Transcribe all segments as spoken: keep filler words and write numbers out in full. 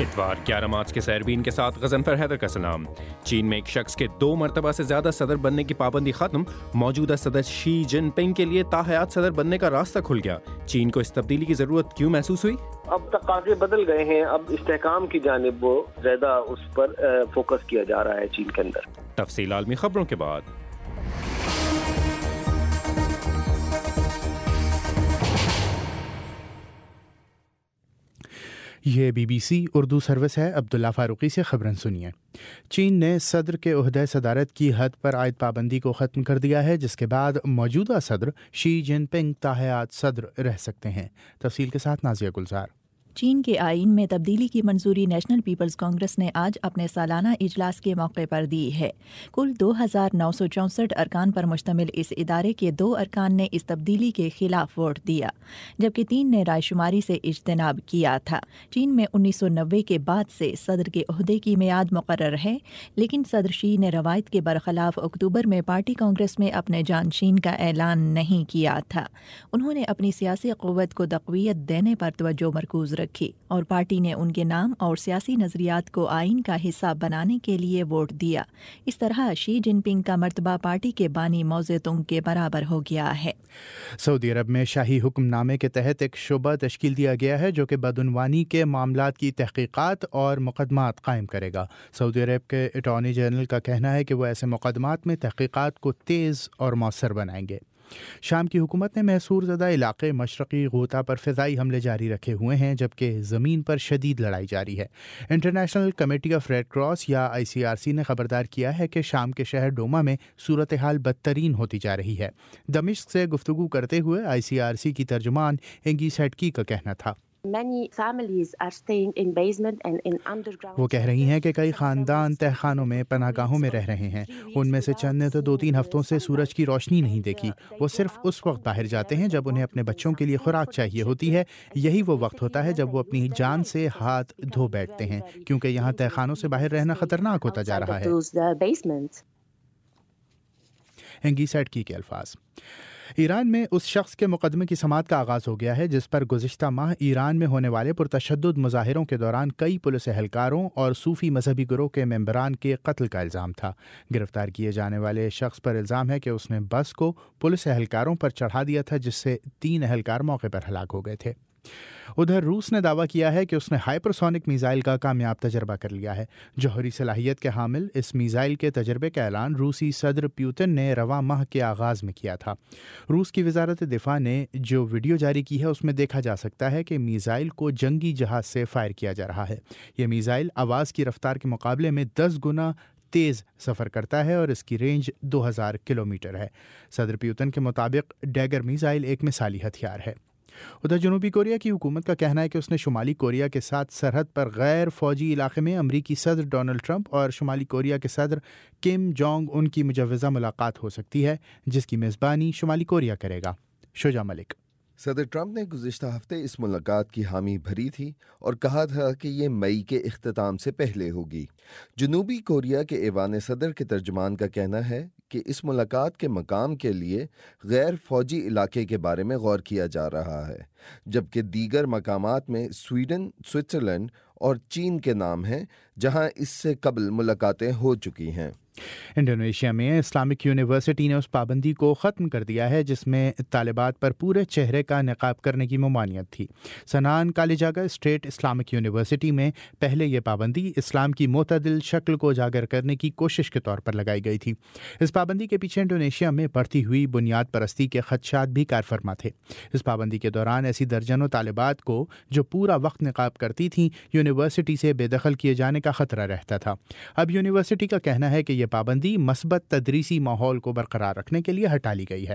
اتوار گیارہ مارچ کے سیربین کے ساتھ غضنفر حیدر کا سلام۔ چین میں ایک شخص کے دو مرتبہ سے زیادہ صدر بننے کی پابندی ختم، موجودہ صدر شی جن پنگ کے لیے تاحیات صدر بننے کا راستہ کھل گیا۔ چین کو اس تبدیلی کی ضرورت کیوں محسوس ہوئی؟ اب تقاضے بدل گئے ہیں، اب استحکام کی جانب وہ زیادہ اس پر فوکس کیا جا رہا ہے چین کے اندر۔ تفصیل عالمی خبروں کے بعد۔ یہ B B C Urdu service ہے۔ عبداللہ فاروقی سے خبریں سنیے۔ چین نے صدر کے عہدہ صدارت کی حد پر عائد پابندی کو ختم کر دیا ہے، جس کے بعد موجودہ صدر شی جن پنگ تاحیات صدر رہ سکتے ہیں۔ تفصیل کے ساتھ نازیہ گلزار۔ چین کے آئین میں تبدیلی کی منظوری نیشنل پیپلز کانگریس نے آج اپنے سالانہ اجلاس کے موقع پر دی ہے۔ کل دو ہزار نو سو چونسٹھ ارکان پر مشتمل اس ادارے کے دو ارکان نے اس تبدیلی کے خلاف ووٹ دیا، جبکہ تین نے رائے شماری سے اجتناب کیا تھا۔ چین میں انیس سو نوے کے بعد سے صدر کے عہدے کی میعاد مقرر ہے، لیکن صدر شی نے روایت کے برخلاف اکتوبر میں پارٹی کانگریس میں اپنے جانشین کا اعلان نہیں کیا تھا۔ انہوں نے اپنی سیاسی قوت کو تقویت دینے پر توجہ مرکوز رکھی اور پارٹی نے ان کے نام اور سیاسی نظریات کو آئین کا حصہ بنانے کے لیے ووٹ دیا۔ اس طرح شی جن پنگ کا مرتبہ پارٹی کے بانی موزے تونگ کے برابر ہو گیا ہے۔ سعودی عرب میں شاہی حکم نامے کے تحت ایک شعبہ تشکیل دیا گیا ہے جو کہ بدعنوانی کے معاملات کی تحقیقات اور مقدمات قائم کرے گا۔ سعودی عرب کے اٹارنی جنرل کا کہنا ہے کہ وہ ایسے مقدمات میں تحقیقات کو تیز اور مؤثر بنائیں گے۔ شام کی حکومت نے محصور زدہ علاقے مشرقی غوطہ پر فضائی حملے جاری رکھے ہوئے ہیں، جبکہ زمین پر شدید لڑائی جاری ہے۔ International committee of red cross یا آئی سی آر سی نے خبردار کیا ہے کہ شام کے شہر ڈوما میں صورتحال بدترین ہوتی جا رہی ہے۔ دمشق سے گفتگو کرتے ہوئے آئی سی آر سی کی ترجمان انگی سیٹکی کا کہنا تھا۔ وہ کہہ رہی ہیں کہ کئی خاندان تہ خانوں میں پناہ گاہوں میں رہ رہے ہیں، ان میں سے چند نے تو دو تین ہفتوں سے سورج کی روشنی نہیں دیکھی۔ وہ صرف اس وقت باہر جاتے ہیں جب انہیں اپنے بچوں کے لیے خوراک چاہیے ہوتی ہے، یہی وہ وقت ہوتا ہے جب وہ اپنی جان سے ہاتھ دھو بیٹھتے ہیں، کیونکہ یہاں تہ خانوں سے باہر رہنا خطرناک ہوتا جا رہا ہے۔ انگی سیٹکی کے الفاظ۔ ایران میں اس شخص کے مقدمے کی سماعت کا آغاز ہو گیا ہے جس پر گزشتہ ماہ ایران میں ہونے والے پرتشدد مظاہروں کے دوران کئی پولیس اہلکاروں اور صوفی مذہبی گروہ کے ممبران کے قتل کا الزام تھا۔ گرفتار کیے جانے والے شخص پر الزام ہے کہ اس نے بس کو پولیس اہلکاروں پر چڑھا دیا تھا، جس سے تین اہلکار موقع پر ہلاک ہو گئے تھے۔ ادھر روس نے دعویٰ کیا ہے کہ اس نے ہائپرسونک میزائل کا کامیاب تجربہ کر لیا ہے۔ جوہری صلاحیت کے حامل اس میزائل کے تجربے کا اعلان روسی صدر پیوتن نے رواں ماہ کے آغاز میں کیا تھا۔ روس کی وزارت دفاع نے جو ویڈیو جاری کی ہے اس میں دیکھا جا سکتا ہے کہ میزائل کو جنگی جہاز سے فائر کیا جا رہا ہے۔ یہ میزائل آواز کی رفتار کے مقابلے میں دس گنا تیز سفر کرتا ہے اور اس کی رینج دو ہزار کلومیٹر ہے۔ صدر پیوتن کے مطابق ڈیگر میزائل ایک مثالی ہتھیار ہے۔ ادھر جنوبی کوریا کی حکومت کا کہنا ہے کہ اس نے شمالی کوریا کے ساتھ سرحد پر غیر فوجی علاقے میں امریکی صدر ڈونلڈ ٹرمپ اور شمالی کوریا کے صدر کم جونگ ان کی مجوزہ ملاقات ہو سکتی ہے، جس کی میزبانی شمالی کوریا کرے گا۔ شجاع ملک۔ صدر ٹرمپ نے گزشتہ ہفتے اس ملاقات کی حامی بھری تھی اور کہا تھا کہ یہ مئی کے اختتام سے پہلے ہوگی۔ جنوبی کوریا کے ایوان صدر کے ترجمان کا کہنا ہے کہ اس ملاقات کے مقام کے لیے غیر فوجی علاقے کے بارے میں غور کیا جا رہا ہے، جبکہ دیگر مقامات میں سویڈن، سوئٹزرلینڈ اور چین کے نام ہیں جہاں اس سے قبل ملاقاتیں ہو چکی ہیں۔ انڈونیشیا میں اسلامک یونیورسٹی نے اس پابندی کو ختم کر دیا ہے جس میں طالبات پر پورے چہرے کا نقاب کرنے کی ممانعت تھی۔ Sunan Kalijaga state Islamic university میں پہلے یہ پابندی اسلام کی معتدل شکل کو اجاگر کرنے کی کوشش کے طور پر لگائی گئی تھی۔ اس پابندی کے پیچھے انڈونیشیا میں بڑھتی ہوئی بنیاد پرستی کے خدشات بھی کار فرما تھے۔ اس پابندی کے دوران ایسی درجنوں طالبات کو جو پورا وقت نقاب کرتی تھیں یونیورسٹی سے بے دخل کیے جانے کا خطرہ رہتا تھا۔ اب یونیورسٹی کا کہنا ہے کہ یہ پابندی مثبت تدریسی ماحول کو برقرار رکھنے کے لیے ہٹا لی گئی ہے۔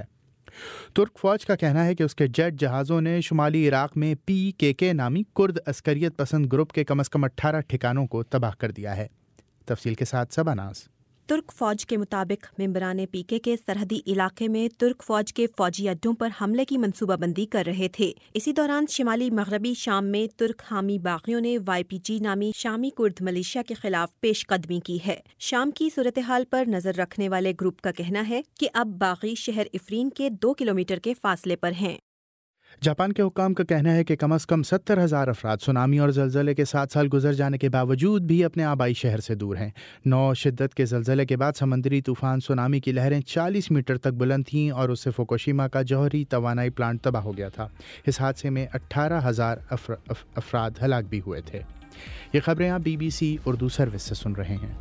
ترک فوج کا کہنا ہے کہ اس کے جیٹ جہازوں نے شمالی عراق میں پی کے کے نامی کرد عسکریت پسند گروپ کے کم از کم اٹھارہ ٹھکانوں کو تباہ کر دیا ہے۔ تفصیل کے ساتھ سباناز۔ ترک فوج کے مطابق ممبران پی کے کے سرحدی علاقے میں ترک فوج کے فوجی اڈوں پر حملے کی منصوبہ بندی کر رہے تھے۔ اسی دوران شمالی مغربی شام میں ترک حامی باغیوں نے وائی پی جی نامی شامی کرد ملیشیا کے خلاف پیش قدمی کی ہے۔ شام کی صورتحال پر نظر رکھنے والے گروپ کا کہنا ہے کہ اب باغی شہر افرین کے دو کلومیٹر کے فاصلے پر ہیں۔ जापान के हुक्काम का कहना है कि कम अज़ कम सत्तर हज़ार अफराद सुनामी और ज़लज़ले के सात साल गुजर जाने के बावजूद भी अपने आबाई शहर से दूर हैं। नौ शिद्दत के ज़लज़ले के बाद समंदरी तूफ़ान सुनामी की लहरें चालीस मीटर तक बुलंद थीं और उससे फुकुशिमा का जौहरी तवानाई प्लांट तबाह हो गया था। इस हादसे में अट्ठारह हज़ार अफराद हलाक भी हुए थे। ये खबरें आप B B C Urdu service से सुन रहे हैं।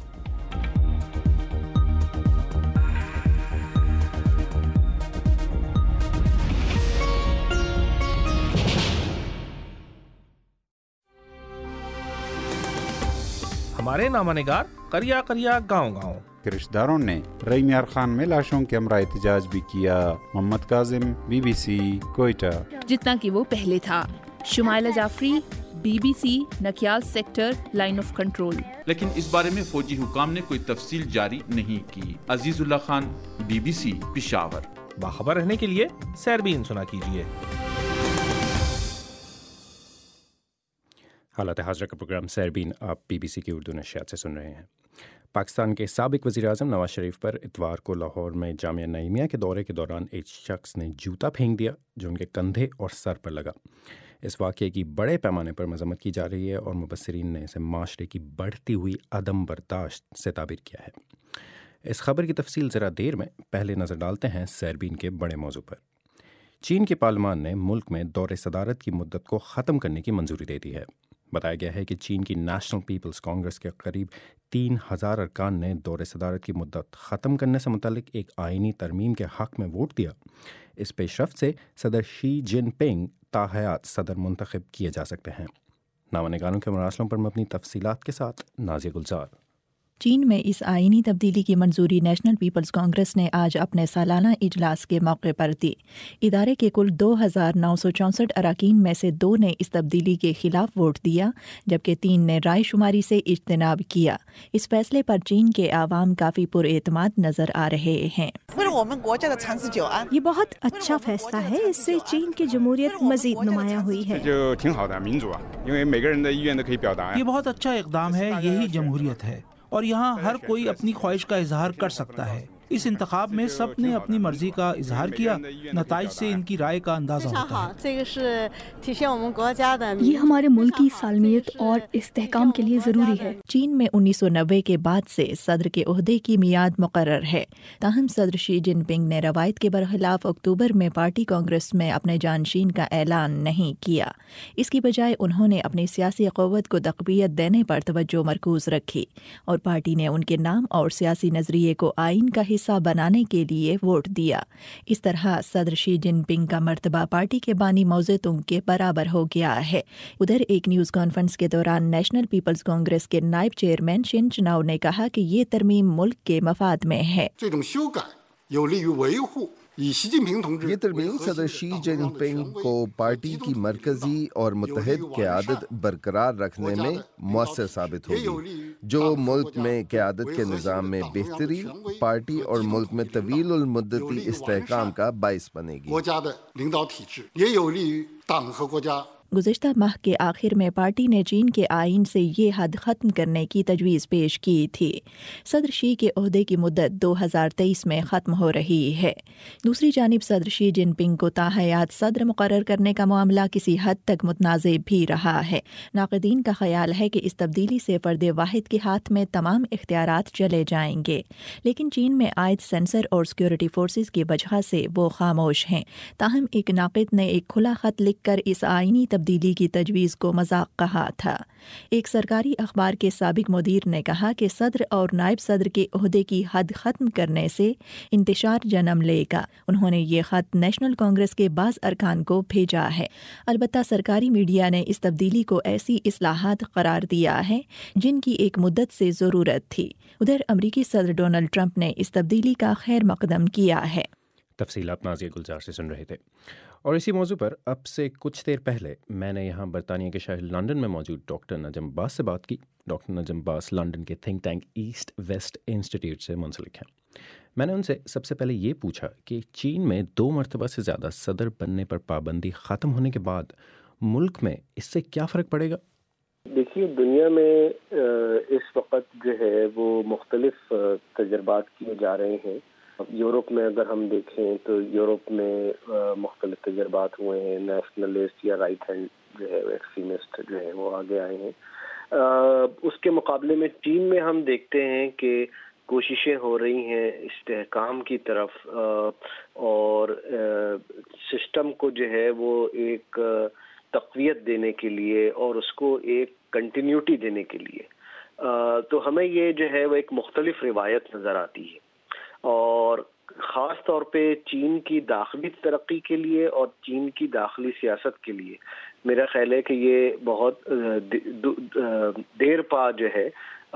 हमारे नामानिगार करिया करिया गाँव गाँव रिश्तेदारों ने रईम यार खान में लाशों के हमरा एहतजाज भी किया। Mohammad Kazim, B B C, Quetta. जितना कि वो पहले था। Shumaila Jafri, B B C, Nakiyal sector, line of control. लेकिन इस बारे में फौजी हुकाम ने कोई तफसील जारी नहीं की। Azizullah Khan, B B C, Peshawar. बाखबर रहने के लिए सैरबीन सुना कीजिए। हालत हाज़रा का प्रोग्राम सैरबीन आप बी बी सी की उर्दू नशियात से सुन रहे हैं। पाकिस्तान के साबिक वज़ीर आज़म नवाज शरीफ पर इतवार को लाहौर में जामिया नईमिया के दौरे के दौरान एक शख्स ने जूता फेंक दिया जो उनके कंधे और सर पर लगा। इस वाक़े की बड़े पैमाने पर मज़म्मत की जा रही है और मुबस्सिरीन ने इसे माशरे की बढ़ती हुई अदम बर्दाश्त से ताबीर किया है। इस खबर की तफसील ज़रा देर में, पहले नज़र डालते हैं सैरबीन के बड़े मौजू पर। चीन के पार्लिमान ने मुल्क में दौरे सदारत की मुद्दत को ख़त्म करने की मंजूरी दे दी है। बताया गया है कि चीन की नेशनल पीपल्स कांग्रेस के करीब तीन हज़ार अरकान ने दौरे सदारत की मुद्दत ख़त्म करने से मुतल्लिक एक आइनी तरमीम के हक़ में वोट दिया। इस पेशरफ्त से सदर शी जिनपिंग ताहयात सदर मुंतखब किए जा सकते हैं। नामानिगारों के मरासलों पर मबनी तफसीलात के साथ नाज़िया गुलजार। चीन में इस आईनी तब्दीली की मंजूरी नेशनल पीपल्स कांग्रेस ने आज अपने सालाना इजलास के मौके पर दी। इदारे के कुल दो हज़ार नौ सौ चौंसठ अरकान में से दो ने इस तब्दीली के खिलाफ वोट दिया, जबकि तीन ने राय शुमारी से इज्तनाब किया। इस फैसले पर चीन के आवाम काफ़ी पुरएतमाद नजर आ रहे हैं। ये बहुत अच्छा फैसला है, इससे चीन की जमहूरियत मजीद नुमाया हुई है। ये बहुत अच्छा इक़दाम है, यही जमहूरियत है और यहाँ हर कोई अपनी ख्वाहिश का इजहार कर सकता है। इस इंतखाब में सब ने अपनी मर्जी का इजहार किया, नताइज से इनकी राय का अंदाजा होता है। ये हमारे मुल्क की सालमियत और इस्तेहकाम के लिए ज़रूरी है। चीन में उन्नीस सौ नब्बे के बाद से सदर के ओहदे की मियाद मुकर्रर है। ताहम सदर शी जिनपिंग ने रवायत के बरखिलाफ अक्टूबर में पार्टी कांग्रेस में अपने जानशीन का ऐलान नहीं किया। इसकी बजाय उन्होंने अपनी सियासी क़ुव्वत को तक़वियत देने पर तवज्जो मरकूज़ रखी और पार्टी ने उनके नाम और सियासी नज़रिए को आइन का हिस्सा बनाने के लिए वोट दिया। इस तरह सदर शी जिनपिंग का मर्तबा पार्टी के बानी मौजे तुंग के बराबर हो गया है। उधर एक न्यूज़ कॉन्फ्रेंस के दौरान नेशनल पीपल्स कांग्रेस के नायब चेयरमैन शिन चुनाव ने कहा कि ये तरमीम मुल्क के मफाद में है। ये तरमीम सदर शी जिनपिंग को पार्टी की मरकजी और मुत्तहिद क़यादत बरकरार रखने में मुअस्सर साबित होगी, जो मुल्क में क़यादत के निज़ाम में बेहतरी, पार्टी और मुल्क में तवील उल मुद्दती इस्तेहकाम का बाइस बनेगी। गुज़िश्ता माह के आखिर में पार्टी ने चीन के आइन से ये हद ख़त्म करने की तजवीज़ पेश की थी। सदर शी के ओहदे की मुद्दत दो हज़ार तेईस में ख़त्म हो रही है। दूसरी जानिब सदर शी जिनपिंग को ताहयात सदर मुकर्रर करने का मामला किसी हद तक मुतनाज़े भी रहा है। नाक़दीन का ख्याल है कि इस तब्दीली से फ़र्द वाहिद के हाथ में तमाम इख्तियारात चले जाएंगे, लेकिन चीन में आयद सेंसर और सिक्योरिटी फोर्सेस की वजह से वो खामोश हैं। ताहम एक नाक़िद ने एक खुला ख़त लिख कर इस आइनी तब्दीली की तजवीज़ को मजाक कहा था। एक सरकारी अखबार के साबिक मुदीर ने कहा कि सदर और नायब सदर के ओहदे की हद ख़त्म करने से इंतशार जन्म लेगा। उन्होंने ये ख़त नेशनल कांग्रेस के बाज़ अरकान को भेजा है। अलबत्ता सरकारी मीडिया ने इस तब्दीली को ऐसी इस्लाहात करार दिया है जिनकी एक मुद्दत से ज़रूरत थी। उधर अमरीकी सदर डोनाल्ड ट्रंप ने इस तब्दीली का खैर मकदम किया है। तफसीलात नाज़िया गुलजार से सुन रहे थे। और इसी मौजू पर अब से कुछ देर पहले मैंने यहाँ बरतानिया के शहर लंदन में मौजूद डॉक्टर नजम बास से बात की। डॉक्टर नजम बास लंदन के think tank East West Institute से मुंसलिक हैं। मैंने उनसे सबसे पहले ये पूछा कि चीन में दो मरतबा से ज़्यादा सदर बनने पर पाबंदी ख़त्म होने के बाद मुल्क में इससे क्या फ़र्क पड़ेगा। देखिए, दुनिया में इस वक्त जो है वो मुख्तलिफ तजर्बात किए जा रहे हैं یورپ میں اگر ہم دیکھیں تو یورپ میں مختلف تجربات ہوئے ہیں، نیشنلسٹ یا رائٹ ہینڈ جو ہے ایکسٹریمسٹ جو ہے وہ آگے آئے ہیں. اس کے مقابلے میں چین میں ہم دیکھتے ہیں کہ کوششیں ہو رہی ہیں استحکام کی طرف اور سسٹم کو جو ہے وہ ایک تقویت دینے کے لیے اور اس کو ایک کنٹینیوٹی دینے کے لیے. تو ہمیں یہ جو ہے وہ ایک مختلف روایت نظر آتی ہے، اور خاص طور پہ چین کی داخلی ترقی کے لیے اور چین کی داخلی سیاست کے لیے میرا خیال ہے کہ یہ بہت دیر پا جو ہے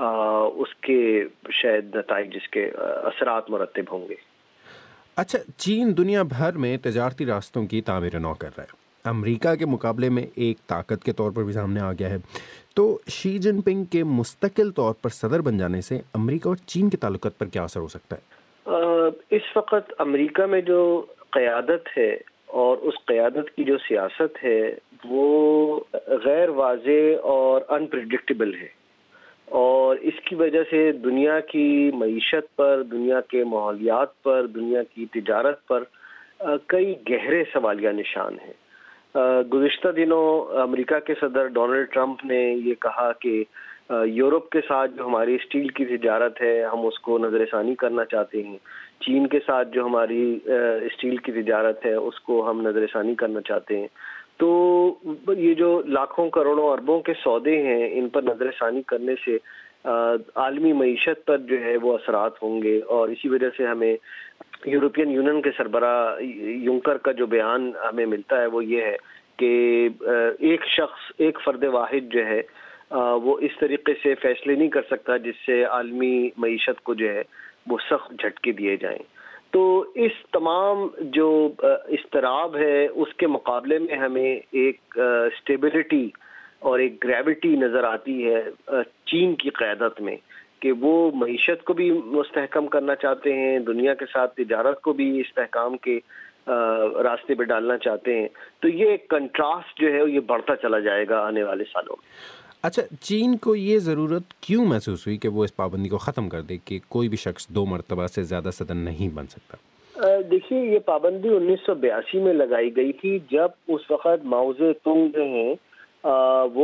اس کے شاید نتائج، اس کے اثرات مرتب ہوں گے. اچھا، چین دنیا بھر میں تجارتی راستوں کی تعمیر نو کر رہا ہے، امریکہ کے مقابلے میں ایک طاقت کے طور پر بھی سامنے آ گیا ہے. تو شی جن پنگ کے مستقل طور پر صدر بن جانے سے امریکہ اور چین کے تعلقات پر کیا اثر ہو سکتا ہے؟ اس وقت امریکہ میں جو قیادت ہے اور اس قیادت کی جو سیاست ہے وہ غیر واضح اور انپریڈکٹیبل ہے، اور اس کی وجہ سے دنیا کی معیشت پر، دنیا کے ماحولیات پر، دنیا کی تجارت پر کئی گہرے سوالیہ نشان ہیں. گزشتہ دنوں امریکہ کے صدر ڈونلڈ ٹرمپ نے یہ کہا کہ یورپ کے ساتھ جو ہماری اسٹیل کی تجارت ہے ہم اس کو نظر ثانی کرنا چاہتے ہیں، چین کے ساتھ جو ہماری اسٹیل کی تجارت ہے اس کو ہم نظر ثانی کرنا چاہتے ہیں. تو یہ جو لاکھوں کروڑوں اربوں کے سودے ہیں ان پر نظر ثانی کرنے سے عالمی معیشت پر جو ہے وہ اثرات ہوں گے، اور اسی وجہ سے ہمیں یورپین یونین کے سربراہ یونکر کا جو بیان ہمیں ملتا ہے وہ یہ ہے کہ ایک شخص، ایک فرد واحد جو ہے وہ اس طریقے سے فیصلے نہیں کر سکتا جس سے عالمی معیشت کو جو ہے وہ سخت جھٹکے دیے جائیں. تو اس تمام جو اضطراب ہے اس کے مقابلے میں ہمیں ایک اسٹیبلٹی اور ایک گریوٹی نظر آتی ہے چین کی قیادت میں کہ وہ معیشت کو بھی مستحکم کرنا چاہتے ہیں، دنیا کے ساتھ تجارت کو بھی استحکام کے راستے پہ ڈالنا چاہتے ہیں. تو یہ کنٹراسٹ جو ہے یہ بڑھتا چلا جائے گا آنے والے سالوں میں. اچھا، چین کو یہ ضرورت کیوں محسوس ہوئی کہ وہ اس پابندی کو ختم کر دے کہ کوئی بھی شخص دو مرتبہ سے زیادہ صدر نہیں بن سکتا؟ دیکھیے، یہ پابندی انیس سو بیاسی میں لگائی گئی تھی جب اس وقت ماؤ زے تونگ جو ہیں وہ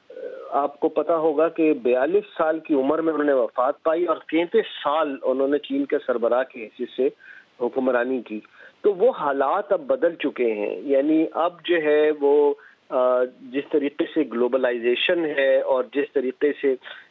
آپ کو پتا ہوگا کہ بیالیس سال کی عمر میں انہوں نے وفات پائی اور تینتیس سال انہوں نے چین کے سربراہ کی حیثیت سے حکمرانی کی. تو وہ حالات اب بدل چکے ہیں، یعنی اب جو ہے وہ جس طریقے سے گلوبلائزیشن ہے اور جس طریقے سے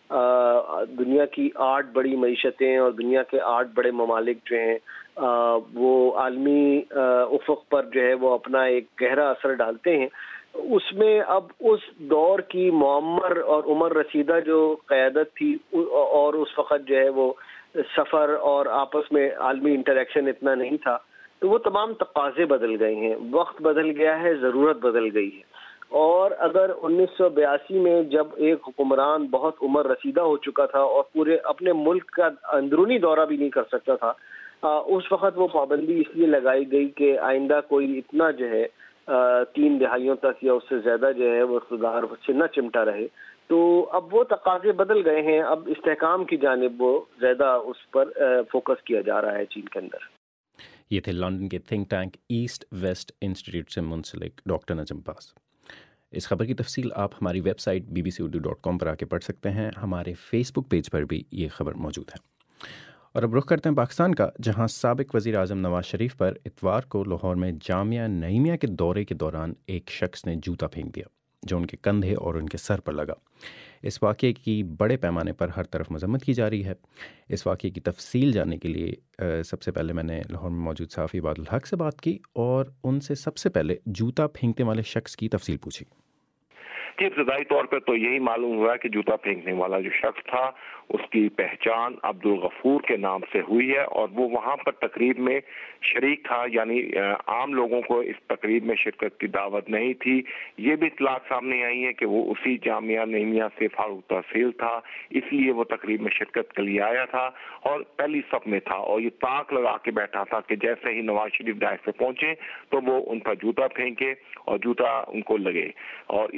دنیا کی آٹھ بڑی معیشتیں اور دنیا کے آٹھ بڑے ممالک جو ہیں وہ عالمی افق پر جو ہے وہ اپنا ایک گہرا اثر ڈالتے ہیں، اس میں اب اس دور کی معمر اور عمر رسیدہ جو قیادت تھی اور اس وقت جو ہے وہ سفر اور آپس میں عالمی انٹریکشن اتنا نہیں تھا، تو وہ تمام تقاضے بدل گئے ہیں، وقت بدل گیا ہے، ضرورت بدل گئی ہے. اور اگر انیس سو بیاسی میں جب ایک حکمران بہت عمر رسیدہ ہو چکا تھا اور پورے اپنے ملک کا اندرونی دورہ بھی نہیں کر سکتا تھا، اس وقت وہ پابندی اس لیے لگائی گئی کہ آئندہ کوئی اتنا جو ہے تین دہائیوں تک یا اس سے زیادہ جو ہے وہ اقتدار سے نہ چمٹا رہے. تو اب وہ تقاضے بدل گئے ہیں، اب استحکام کی جانب وہ زیادہ اس پر فوکس کیا جا رہا ہے چین کے اندر. یہ تھے لندن کے think tank East West Institute سے منسلک ڈاکٹر نجم باز. اس خبر کی تفصیل آپ ہماری website B B C Urdu dot com پر آ کے پڑھ سکتے ہیں. ہمارے فیس بک پیج پر بھی یہ خبر موجود ہے. اور اب رخ کرتے ہیں پاکستان کا، جہاں سابق وزیر اعظم نواز شریف پر اتوار کو لاہور میں جامعہ نعیمیہ کے دورے کے دوران ایک شخص نے جوتا پھینک دیا جو ان کے کندھے اور ان کے سر پر لگا. اس واقعے کی بڑے پیمانے پر ہر طرف مذمت کی جا رہی ہے. اس واقعے کی تفصیل جاننے کے لیے سب سے پہلے میں نے لاہور میں موجود صحافی عباد الحق سے بات کی اور ان سے سب سے پہلے جوتا پھینکنے والے شخص کی تفصیل پوچھی. کہ ابتدائی طور پر تو یہی معلوم ہوا کہ جوتا پھینکنے والا جو شخص تھا اس کی پہچان عبدالغفور کے نام سے ہوئی ہے اور وہ وہاں پر تقریب میں شریک تھا، یعنی عام لوگوں کو اس تقریب میں شرکت کی دعوت نہیں تھی. یہ بھی اطلاعات سامنے آئی ہے کہ وہ اسی جامعہ نعیمیہ سے فاروق تحصیل تھا، اس لیے وہ تقریب میں شرکت کے لیے آیا تھا اور پہلی صف میں تھا اور یہ تاک لگا کے بیٹھا تھا کہ جیسے ہی نواز شریف ڈائر پہ پہنچے تو وہ ان پر جوتا پھینکے اور جوتا ان کو لگے اور اسی میں وہ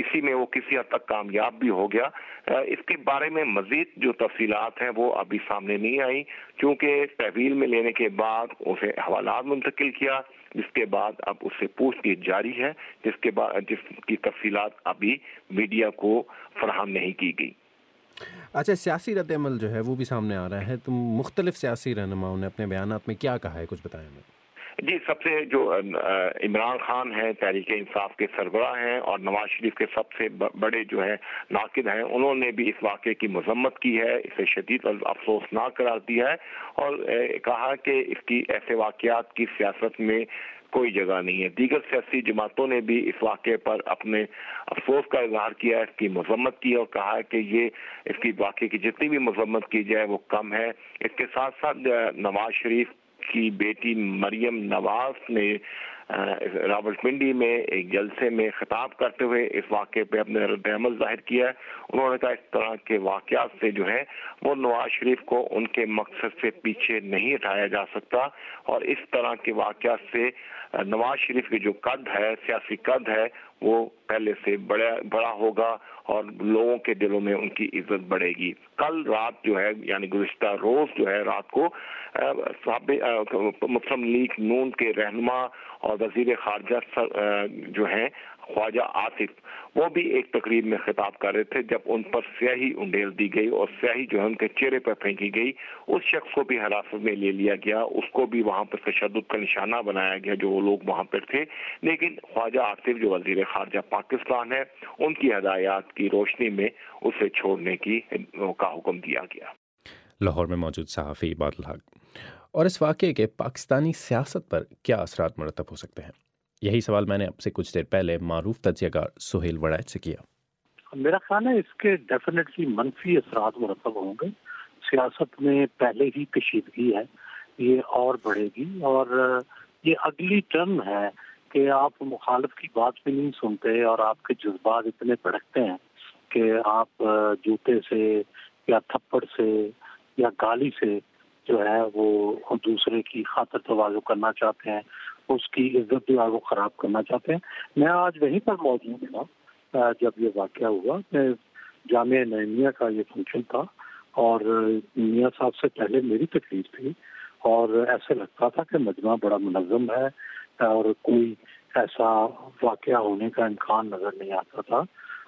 کسی حد تک کامیاب بھی ہو گیا. اس کے بارے میں مزید جو تفصیلات ہیں وہ ابھی سامنے نہیں آئی، چونکہ تحویل میں لینے کے بعد اسے حوالات منتقل کیا، جس کے بعد اب اس سے پوچھ گچھ جاری ہے، جس کے بعد جس کی تفصیلات ابھی میڈیا کو فراہم نہیں کی گئی. اچھا، سیاسی رد عمل جو ہے وہ بھی سامنے آ رہا ہے، تو مختلف سیاسی رہنماؤں نے اپنے بیانات میں کیا کہا ہے، کچھ بتائیں ہمیں. جی، سب سے جو عمران خان ہیں تحریک انصاف کے سربراہ ہیں اور نواز شریف کے سب سے بڑے جو ہے ناقد ہیں، انہوں نے بھی اس واقعے کی مذمت کی ہے، اسے شدید افسوسناک قرار دیا ہے اور کہا کہ اس کی ایسے واقعات کی سیاست میں کوئی جگہ نہیں ہے. دیگر سیاسی جماعتوں نے بھی اس واقعے پر اپنے افسوس کا اظہار کیا ہے، اس کی مذمت کی اور کہا ہے کہ یہ اس کی واقعے کی جتنی بھی مذمت کی جائے وہ کم ہے. اس کے ساتھ ساتھ نواز شریف کی بیٹی مریم نواز نے راولپنڈی میں ایک جلسے میں خطاب کرتے ہوئے اس واقعے پہ اپنے رد عمل ظاہر کیا ہے. انہوں نے کہا اس طرح کے واقعات سے جو ہے وہ نواز شریف کو ان کے مقصد سے پیچھے نہیں ہٹایا جا سکتا اور اس طرح کے واقعات سے نواز شریف کی جو قد ہے، سیاسی قد ہے، وہ پہلے سے بڑا بڑا ہوگا اور لوگوں کے دلوں میں ان کی عزت بڑھے گی. کل رات جو ہے یعنی گزشتہ روز جو ہے رات کو مسلم لیگ نون کے رہنما اور وزیر خارجہ جو ہیں خواجہ آصف، وہ بھی ایک تقریب میں خطاب کر رہے تھے جب ان پر سیاہی انڈیل دی گئی اور سیاہی جو ہے ان کے چہرے پر پھینکی گئی. اس شخص کو بھی حراست میں لے لیا گیا، اس کو بھی وہاں پر تشدد کا نشانہ بنایا گیا جو وہ لوگ وہاں پر تھے. لیکن خواجہ آصف جو وزیر خارجہ پاکستان ہے، ان کی ہدایات کی روشنی میں اسے چھوڑنے کی کا حکم دیا گیا. لاہور میں موجود صحافی بادل حق، اور اس واقعے کے پاکستانی سیاست پر کیا اثرات مرتب ہو سکتے ہیں؟ یہی سوال میں نے اب سے کچھ دیر پہلے معروف تجزیہ کار سہیل وڑائچ سے کیا. میرا خیال ہے اس کے ڈیفینیٹلی منفی اثرات مرتب ہوں گے. سیاست میں پہلے ہی کشیدگی ہے، یہ اور بڑھے گی اور یہ اگلی ٹرم ہے کہ آپ مخالف کی بات بھی نہیں سنتے اور آپ کے جذبات اتنے بھڑکتے ہیں کہ آپ جوتے سے یا تھپڑ سے یا گالی سے جو ہے وہ دوسرے کی خاطر تواضع کرنا چاہتے ہیں، اس کی عزت جو ہے وہ خراب کرنا چاہتے ہیں. میں آج وہیں پر موجود تھا جب یہ واقعہ ہوا. میں جامعہ نعیمیہ کا یہ فنکشن تھا اور میاں صاحب سے پہلے میری تقریر تھی اور ایسے لگتا تھا کہ مجمع بڑا منظم ہے اور کوئی ایسا واقعہ ہونے کا امکان نظر نہیں آتا تھا.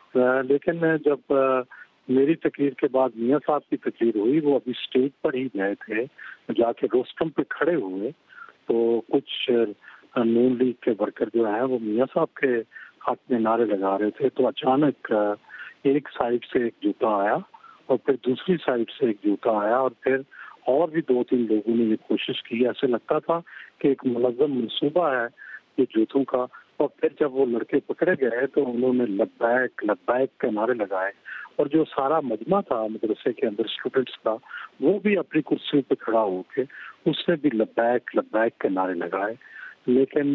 لیکن جب میری تقریر کے بعد میاں صاحب کی تقریر ہوئی، وہ ابھی اسٹیج پر ہی گئے تھے، جا کے روسٹم پہ کھڑے ہوئے تو کچھ نون لیگ کے ورکر جو ہیں وہ میاں صاحب کے حق میں نعرے لگا رہے تھے. تو اچانک ایک سائڈ سے ایک جوتا آیا اور پھر دوسری سائڈ سے ایک جوتا آیا اور پھر اور بھی دو تین لوگوں نے یہ کوشش کی. ایسے لگتا تھا کہ ایک منظم منصوبہ ہے یہ جوتوں کا. اور پھر جب وہ لڑکے پکڑے گئے تو انہوں نے لبیک لبیک کے نعرے لگائے اور جو سارا مجمع تھا مدرسے کے اندر اسٹوڈنٹس کا، وہ بھی اپنی کرسیوں پہ کھڑا ہو کے اس نے بھی لبیک لبیک کے نعرے لگائے. لیکن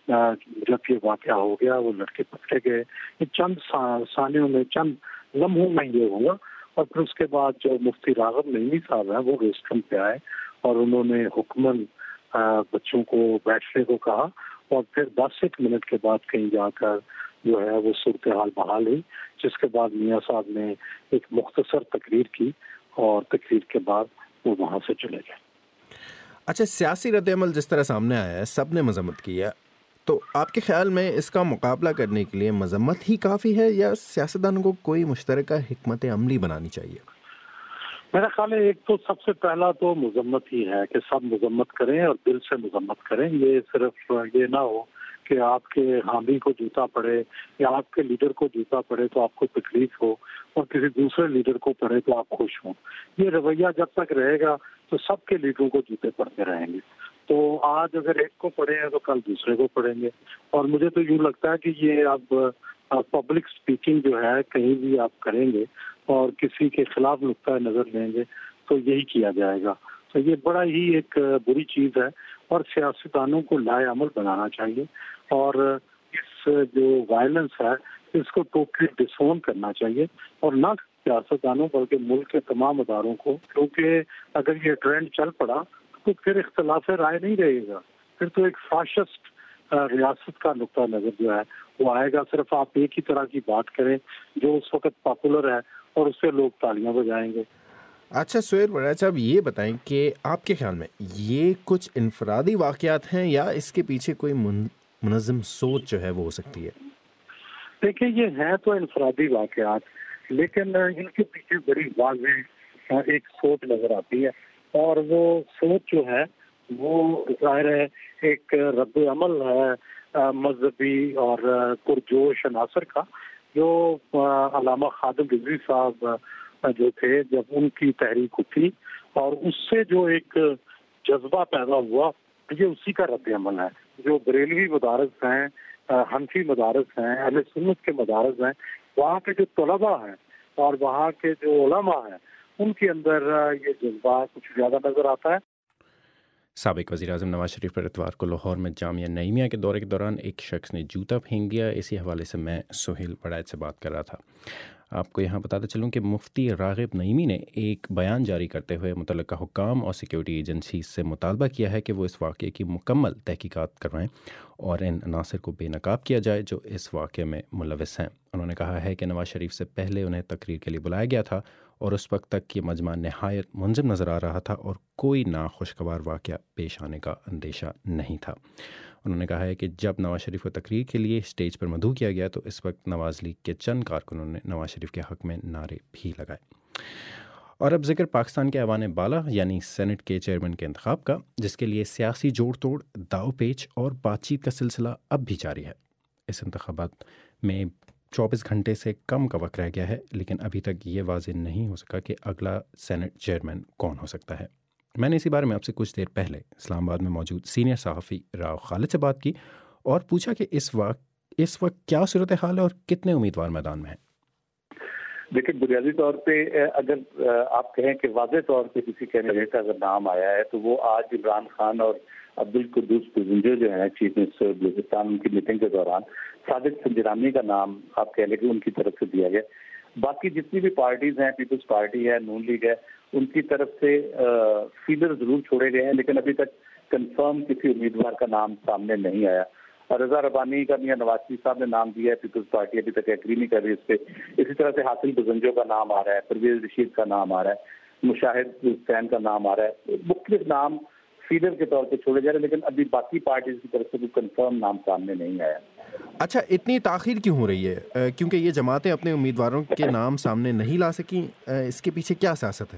جب یہ واقعہ ہو گیا وہ لڑکے پکڑے گئے. یہ چند ثانیوں میں چند لمحوں میں یہ ہوا اور پھر اس کے بعد جو مفتی راغب نعیمی صاحب ہیں وہ ریسٹرم پہ آئے اور انہوں نے حکمن بچوں کو بیٹھنے کو کہا اور پھر دس ایک منٹ کے بعد کہیں جا کر جو ہے وہ صورتحال بحال ہوئی، جس کے بعد میاں صاحب نے ایک مختصر تقریر کی اور تقریر کے بعد وہ وہاں سے چلے گئے. اچھا، سیاسی رد عمل جس طرح سامنے آیا ہے، سب نے مذمت کی ہے، تو آپ کے خیال میں اس کا مقابلہ کرنے کے لیے مذمت ہی کافی ہے یا سیاستدانوں کو کوئی مشترکہ حکمت عملی بنانی چاہیے؟ میرا خیال ہے ایک تو سب سے پہلا تو مذمت ہی ہے کہ سب مذمت کریں اور دل سے مذمت کریں. یہ صرف یہ نہ ہو کہ آپ کے حامی کو جوتا پڑے یا آپ کے لیڈر کو جوتا پڑے تو آپ کو تکلیف ہو اور کسی دوسرے لیڈر کو پڑے تو آپ خوش ہوں. یہ رویہ جب تک رہے گا تو سب کے لیڈروں کو جوتے پڑتے رہیں گے. تو آج اگر ایک کو پڑے ہیں تو کل دوسرے کو پڑیں گے. اور مجھے تو یوں لگتا ہے کہ یہ اب پبلک سپیکنگ جو ہے کہیں بھی آپ کریں گے اور کسی کے خلاف نقطہ نظر لیں گے تو یہی کیا جائے گا. تو یہ بڑا ہی ایک بری چیز ہے اور سیاستدانوں کو لائے عمل بنانا چاہیے اور اس جو وائلنس ہے اس کو ٹوٹلی ڈسون کرنا چاہیے اور نہ سیاستدانوں بلکہ ملک کے تمام اداروں کو. کیونکہ اگر یہ ٹرینڈ چل پڑا تو پھر اختلاف رائے نہیں رہے گا، پھر تو ایک فاشسٹ ریاست کا نقطہ نظر جو ہے وہ آئے گا. صرف آپ ایک ہی طرح کی بات کریں جو اس وقت پاپولر ہے اور اس سے لوگ تالیاں بجائیں گے. اچھا سہیل وڑائچ صاحب یہ بتائیں کہ آپ کے خیال میں یہ کچھ انفرادی واقعات ہیں یا اس کے پیچھے کوئی منظم سوچ جو ہے وہ ہو سکتی ہے؟ دیکھیں یہ ہیں تو انفرادی واقعات لیکن ان کے پیچھے بڑی واضح ایک سوچ نظر آتی ہے اور وہ سوچ جو ہے وہ ظاہر ہے ایک رد عمل ہے مذہبی اور پرجوش عناصر کا جو علامہ خادم رضوی صاحب جو تھے جب ان کی تحریک اٹھی اور اس سے جو ایک جذبہ پیدا ہوا یہ اسی کا رد عمل ہے. جو بریلوی مدارس ہیں حنفی مدارس ہیں اہل سنت کے مدارس ہیں وہاں کے جو طلباء ہیں اور وہاں کے جو علماء ہیں ان کے اندر یہ جذبہ کچھ زیادہ نظر آتا ہے. سابق وزیر اعظم نواز شریف پر اتوار کو لاہور میں جامعہ نعیمیہ کے دورے کے دوران ایک شخص نے جوتا پھینک دیا. اسی حوالے سے میں سہیل وڑائچ سے بات کر رہا تھا. آپ کو یہاں بتاتے چلوں کہ مفتی راغب نعیمی نے ایک بیان جاری کرتے ہوئے متعلقہ حکام اور سیکیورٹی ایجنسی سے مطالبہ کیا ہے کہ وہ اس واقعے کی مکمل تحقیقات کروائیں اور ان عناصر کو بے نقاب کیا جائے جو اس واقعے میں ملوث ہیں. انہوں نے کہا ہے کہ نواز شریف سے پہلے انہیں تقریر کے لیے بلایا گیا تھا اور اس وقت تک یہ مجمع نہایت منظم نظر آ رہا تھا اور کوئی ناخوشگوار واقعہ پیش آنے کا اندیشہ نہیں تھا. انہوں نے کہا ہے کہ جب نواز شریف کو تقریر کے لیے اسٹیج پر مدعو کیا گیا تو اس وقت نواز لیگ کے چند کارکنوں نے نواز شریف کے حق میں نعرے بھی لگائے. اور اب ذکر پاکستان کے ایوان بالا یعنی سینٹ کے چیئرمین کے انتخاب کا، جس کے لیے سیاسی جوڑ توڑ، داؤ پیچ اور بات چیت کا سلسلہ اب بھی جاری ہے. اس انتخابات میں چوبیس گھنٹے سے کم کا وقت رہ گیا ہے لیکن ابھی تک یہ واضح نہیں ہو سکا کہ اگلا سینٹ چیئرمین کون ہو سکتا ہے. میں نے اسی بارے میں آپ سے کچھ دیر پہلے اسلام آباد میں موجود سینئر صحافی راؤ خالد سے بات کی اور پوچھا کہ اس وقت اس وقت کیا صورتحال ہے اور کتنے امیدوار میدان میں ہیں. دیکھیں بنیادی طور پہ اگر آپ کہیں کہ واضح طور پہ کسی کینڈیڈیٹ کا اگر نام آیا ہے تو وہ آج عمران خان اور عبدالقدوس پزنجر جو ہیں چیف منسٹر بلوچستان ان کی میٹنگ کے دوران صادق سنجرانی کا نام آپ کہہ لیں کہ ان کی طرف سے دیا گیا. باقی جتنی بھی پارٹیز ہیں، پیپلز پارٹی ہے، نون لیگ ہے، ان کی طرف سے فیلر ضرور چھوڑے گئے ہیں لیکن ابھی تک کنفرم کسی امیدوار کا نام سامنے نہیں آیا. اور رضا ربانی کا میاں نواز شریف صاحب نے نام دیا ہے، پیپلز پارٹی ابھی تک ایگری نہیں کر رہی اس پہ. اسی طرح سے حاصل بزنجو کا نام آ رہا ہے، پرویز رشید کا نام آ رہا ہے، مشاہد حسین کا نام آ رہا ہے. مختلف نام فیلر کے طور پہ چھوڑے جا رہے ہیں لیکن ابھی باقی پارٹیز کی طرف سے کوئی کنفرم نام سامنے نہیں آیا. اچھا اتنی تاخیر کیوں ہو رہی ہے؟ کیونکہ یہ جماعتیں اپنے امیدواروں کے نام سامنے نہیں لا سکیں، اس کے پیچھے کیا سیاست ہے؟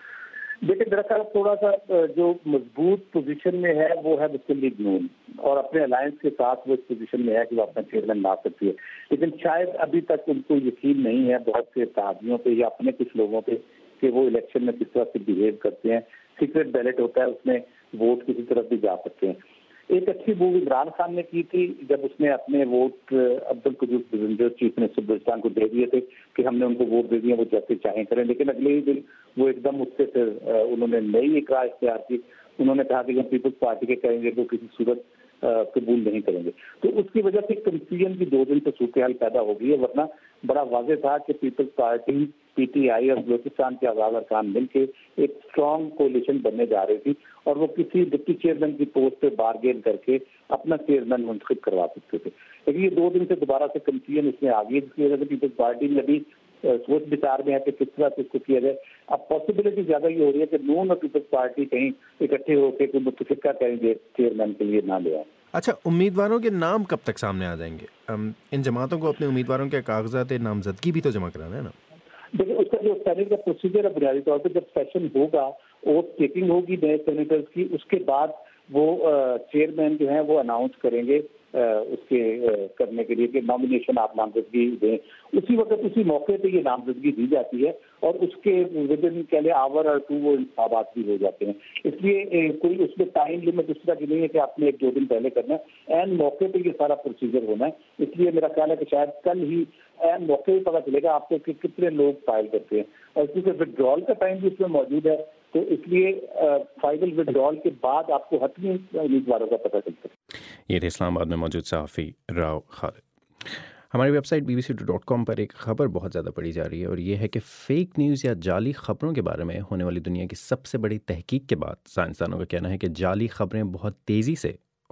دیکھیں دراصل تھوڑا سا جو مضبوط پوزیشن میں ہے وہ ہے مسلم لیگ نون اور اپنے الائنس کے ساتھ وہ اس پوزیشن میں ہے کہ وہ اپنا چیئرمین لا سکتی ہے لیکن شاید ابھی تک ان کو یقین نہیں ہے بہت سے اتحادیوں پہ یا اپنے کچھ لوگوں پہ کہ وہ الیکشن میں کس طرح سے بہیو کرتے ہیں. سیکرٹ بیلٹ ہوتا ہے، اس میں ووٹ کسی طرف بھی جا سکتے ہیں. ایک اچھی موو عمران خان نے کی تھی جب اس نے اپنے vote Abdul Quddus Bizenjo chief minister Balochistan کو دے دیے تھے کہ ہم نے ان کو ووٹ دے دیا، وہ جیسے چاہیں کریں. لیکن اگلے ہی دن وہ ایک دم اس سے پھر انہوں نے نئی اقرا اختیار کی. انہوں نے کہا کہ ہم پیپلز پارٹی کے کریں گے وہ کسی صورت قبول نہیں کریں گے. تو اس کی وجہ سے کنفیوژن کی دو دن سے صورتحال پیدا ہو گئی ہے، ورنہ بڑا واضح تھا کہ Peoples Party, P T I اور بلوچستان کے آزاد ارکان مل کے ایک اسٹرانگ کولیشن بننے جا رہی تھی اور وہ کسی ڈپٹی چیئرمین کی پوسٹ پہ بارگین کر کے اپنا چیئرمین منتخب کروا سکتے تھے. لیکن یہ دو دن سے دوبارہ سے کنفیوژن اس میں آ گئی جس کی وجہ سے پیپلز پارٹی میں ابھی سوچ بچار میں ہے کہ کس طرح سے اس کو کیا جائے. اب پاسبلٹی زیادہ یہ ہو رہی ہے کہ نون اور پیپلز پارٹی کہیں اکٹھے ہو کے کوئی متفقہ کریں گے چیئرمین کے لیے نہ لے آئے. اچھا امیدواروں کے نام کب تک سامنے آ جائیں گے؟ ان جماعتوں کو اپنے امیدواروں کے کاغذات نامزدگی بھی تو جمع کرانا ہے نا. دیکھیں اس کا جو سینٹ کا پروسیجر ہے بنیادی طور پہ جب سیشن ہوگا ووٹ ٹیکنگ ہوگی نئے سینیٹرز کی، اس کے بعد وہ چیئرمین جو ہیں وہ اناؤنس کریں گے اس کے کرنے کے لیے کہ نامینیشن آپ نامزدگی دیں. اسی وقت اسی موقع پہ یہ نامزدگی دی جاتی ہے اور اس کے ود ان کہہ لیں آور اور ٹو وہ انتخابات بھی ہو جاتے ہیں. اس لیے کوئی اس میں ٹائم لمٹ اس طرح کی نہیں ہے کہ آپ نے ایک دو دن پہلے کرنا ہے، این موقع پہ یہ سارا پروسیجر ہونا ہے. اس لیے میرا خیال ہے کہ شاید کل ہی این موقع پہ پتا چلے گا آپ کو کہ کتنے لوگ فائل کرتے ہیں اور کیونکہ وڈرال کا ٹائم بھی اس میں موجود ہے تو اس لیے فائنل وڈرال کے بعد آپ کو حتمی امیدواروں کا پتہ چلتا ہے. یہ تھے اسلام آباد میں موجود صحافی راؤ خالد. ہماری website B B C dot com پر ایک خبر بہت زیادہ پڑھی جا رہی ہے اور یہ ہے کہ فیک نیوز یا جعلی خبروں کے بارے میں ہونے والی دنیا کی سب سے بڑی تحقیق کے بعد سائنسدانوں کا کہنا ہے کہ جعلی خبریں بہت تیزی سے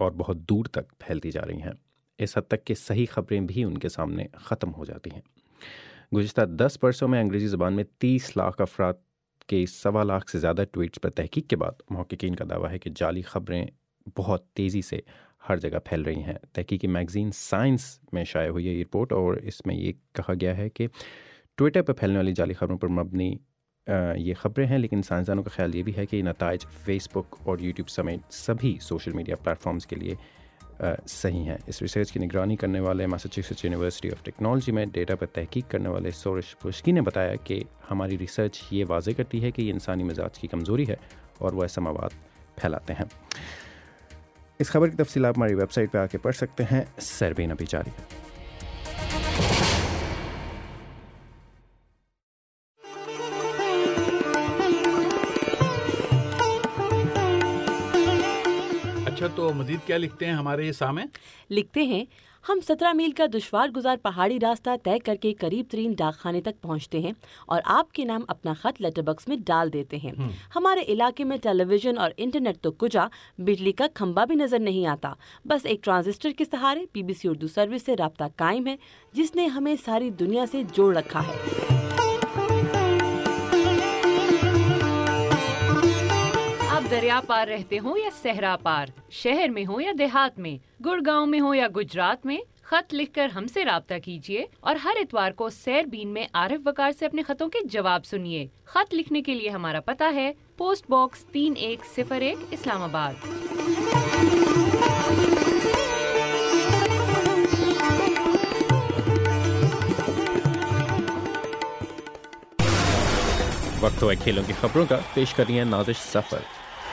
اور بہت دور تک پھیلتی جا رہی ہیں، اس حد تک کہ صحیح خبریں بھی ان کے سامنے ختم ہو جاتی ہیں۔ گزشتہ دس برسوں میں انگریزی زبان میں تیس لاکھ افراد کے سوا لاکھ سے زیادہ ٹویٹس پر تحقیق کے بعد محققین کا دعویٰ ہے کہ جعلی خبریں بہت تیزی سے ہر جگہ پھیل رہی ہیں۔ تحقیقی میگزین سائنس میں شائع ہوئی ہے یہ رپورٹ، اور اس میں یہ کہا گیا ہے کہ ٹویٹر پر پھیلنے والی جعلی خبروں پر مبنی یہ خبریں ہیں، لیکن سائنسدانوں کا خیال یہ بھی ہے کہ یہ نتائج فیس بک اور یوٹیوب سمیت سبھی سوشل میڈیا پلیٹ فارمز کے لیے صحیح ہیں۔ اس ریسرچ کی نگرانی کرنے والے میساچیوسیٹس یونیورسٹی آف ٹیکنالوجی میں ڈیٹا پر تحقیق کرنے والے سورش پوشکی نے بتایا کہ ہماری ریسرچ یہ واضح کرتی ہے کہ یہ انسانی مزاج کی کمزوری ہے اور وہ ایسا مواد پھیلاتے ہیں۔ اس خبر کی تفصیل آپ ہماری ویب سائٹ پہ آ کے پڑھ سکتے ہیں۔ سربین ابھی جاری۔ اچھا، تو مزید کیا لکھتے ہیں ہمارے یہ سامنے؟ لکھتے ہیں، ہم سترہ میل کا دشوار گزار پہاڑی راستہ طے کر کے قریب ترین ڈاک خانے تک پہنچتے ہیں اور آپ کے نام اپنا خط لیٹر باکس میں ڈال دیتے ہیں۔ ہمارے علاقے میں ٹیلی ویژن اور انٹرنیٹ تو کجا، بجلی کا کھمبا بھی نظر نہیں آتا، بس ایک ٹرانزسٹر کے سہارے B B C Urdu service سے رابطہ قائم ہے جس نے ہمیں ساری دنیا سے جوڑ رکھا ہے۔ دریا پار رہتے ہوں یا صحرا پار، شہر میں ہو یا دیہات میں، گڑگاؤں میں ہو یا گجرات میں، خط لکھ کر ہم سے رابطہ کیجیے اور ہر اتوار کو سیربین میں عارف وقار سے اپنے خطوں کے جواب سنیے۔ خط لکھنے کے لیے ہمارا پتہ ہے پوسٹ باکس تین ایک صفر ایک اسلام آباد۔ وقت ہوا کھیلوں کی خبروں کا، پیش کر رہی ہیں نازش ظفر۔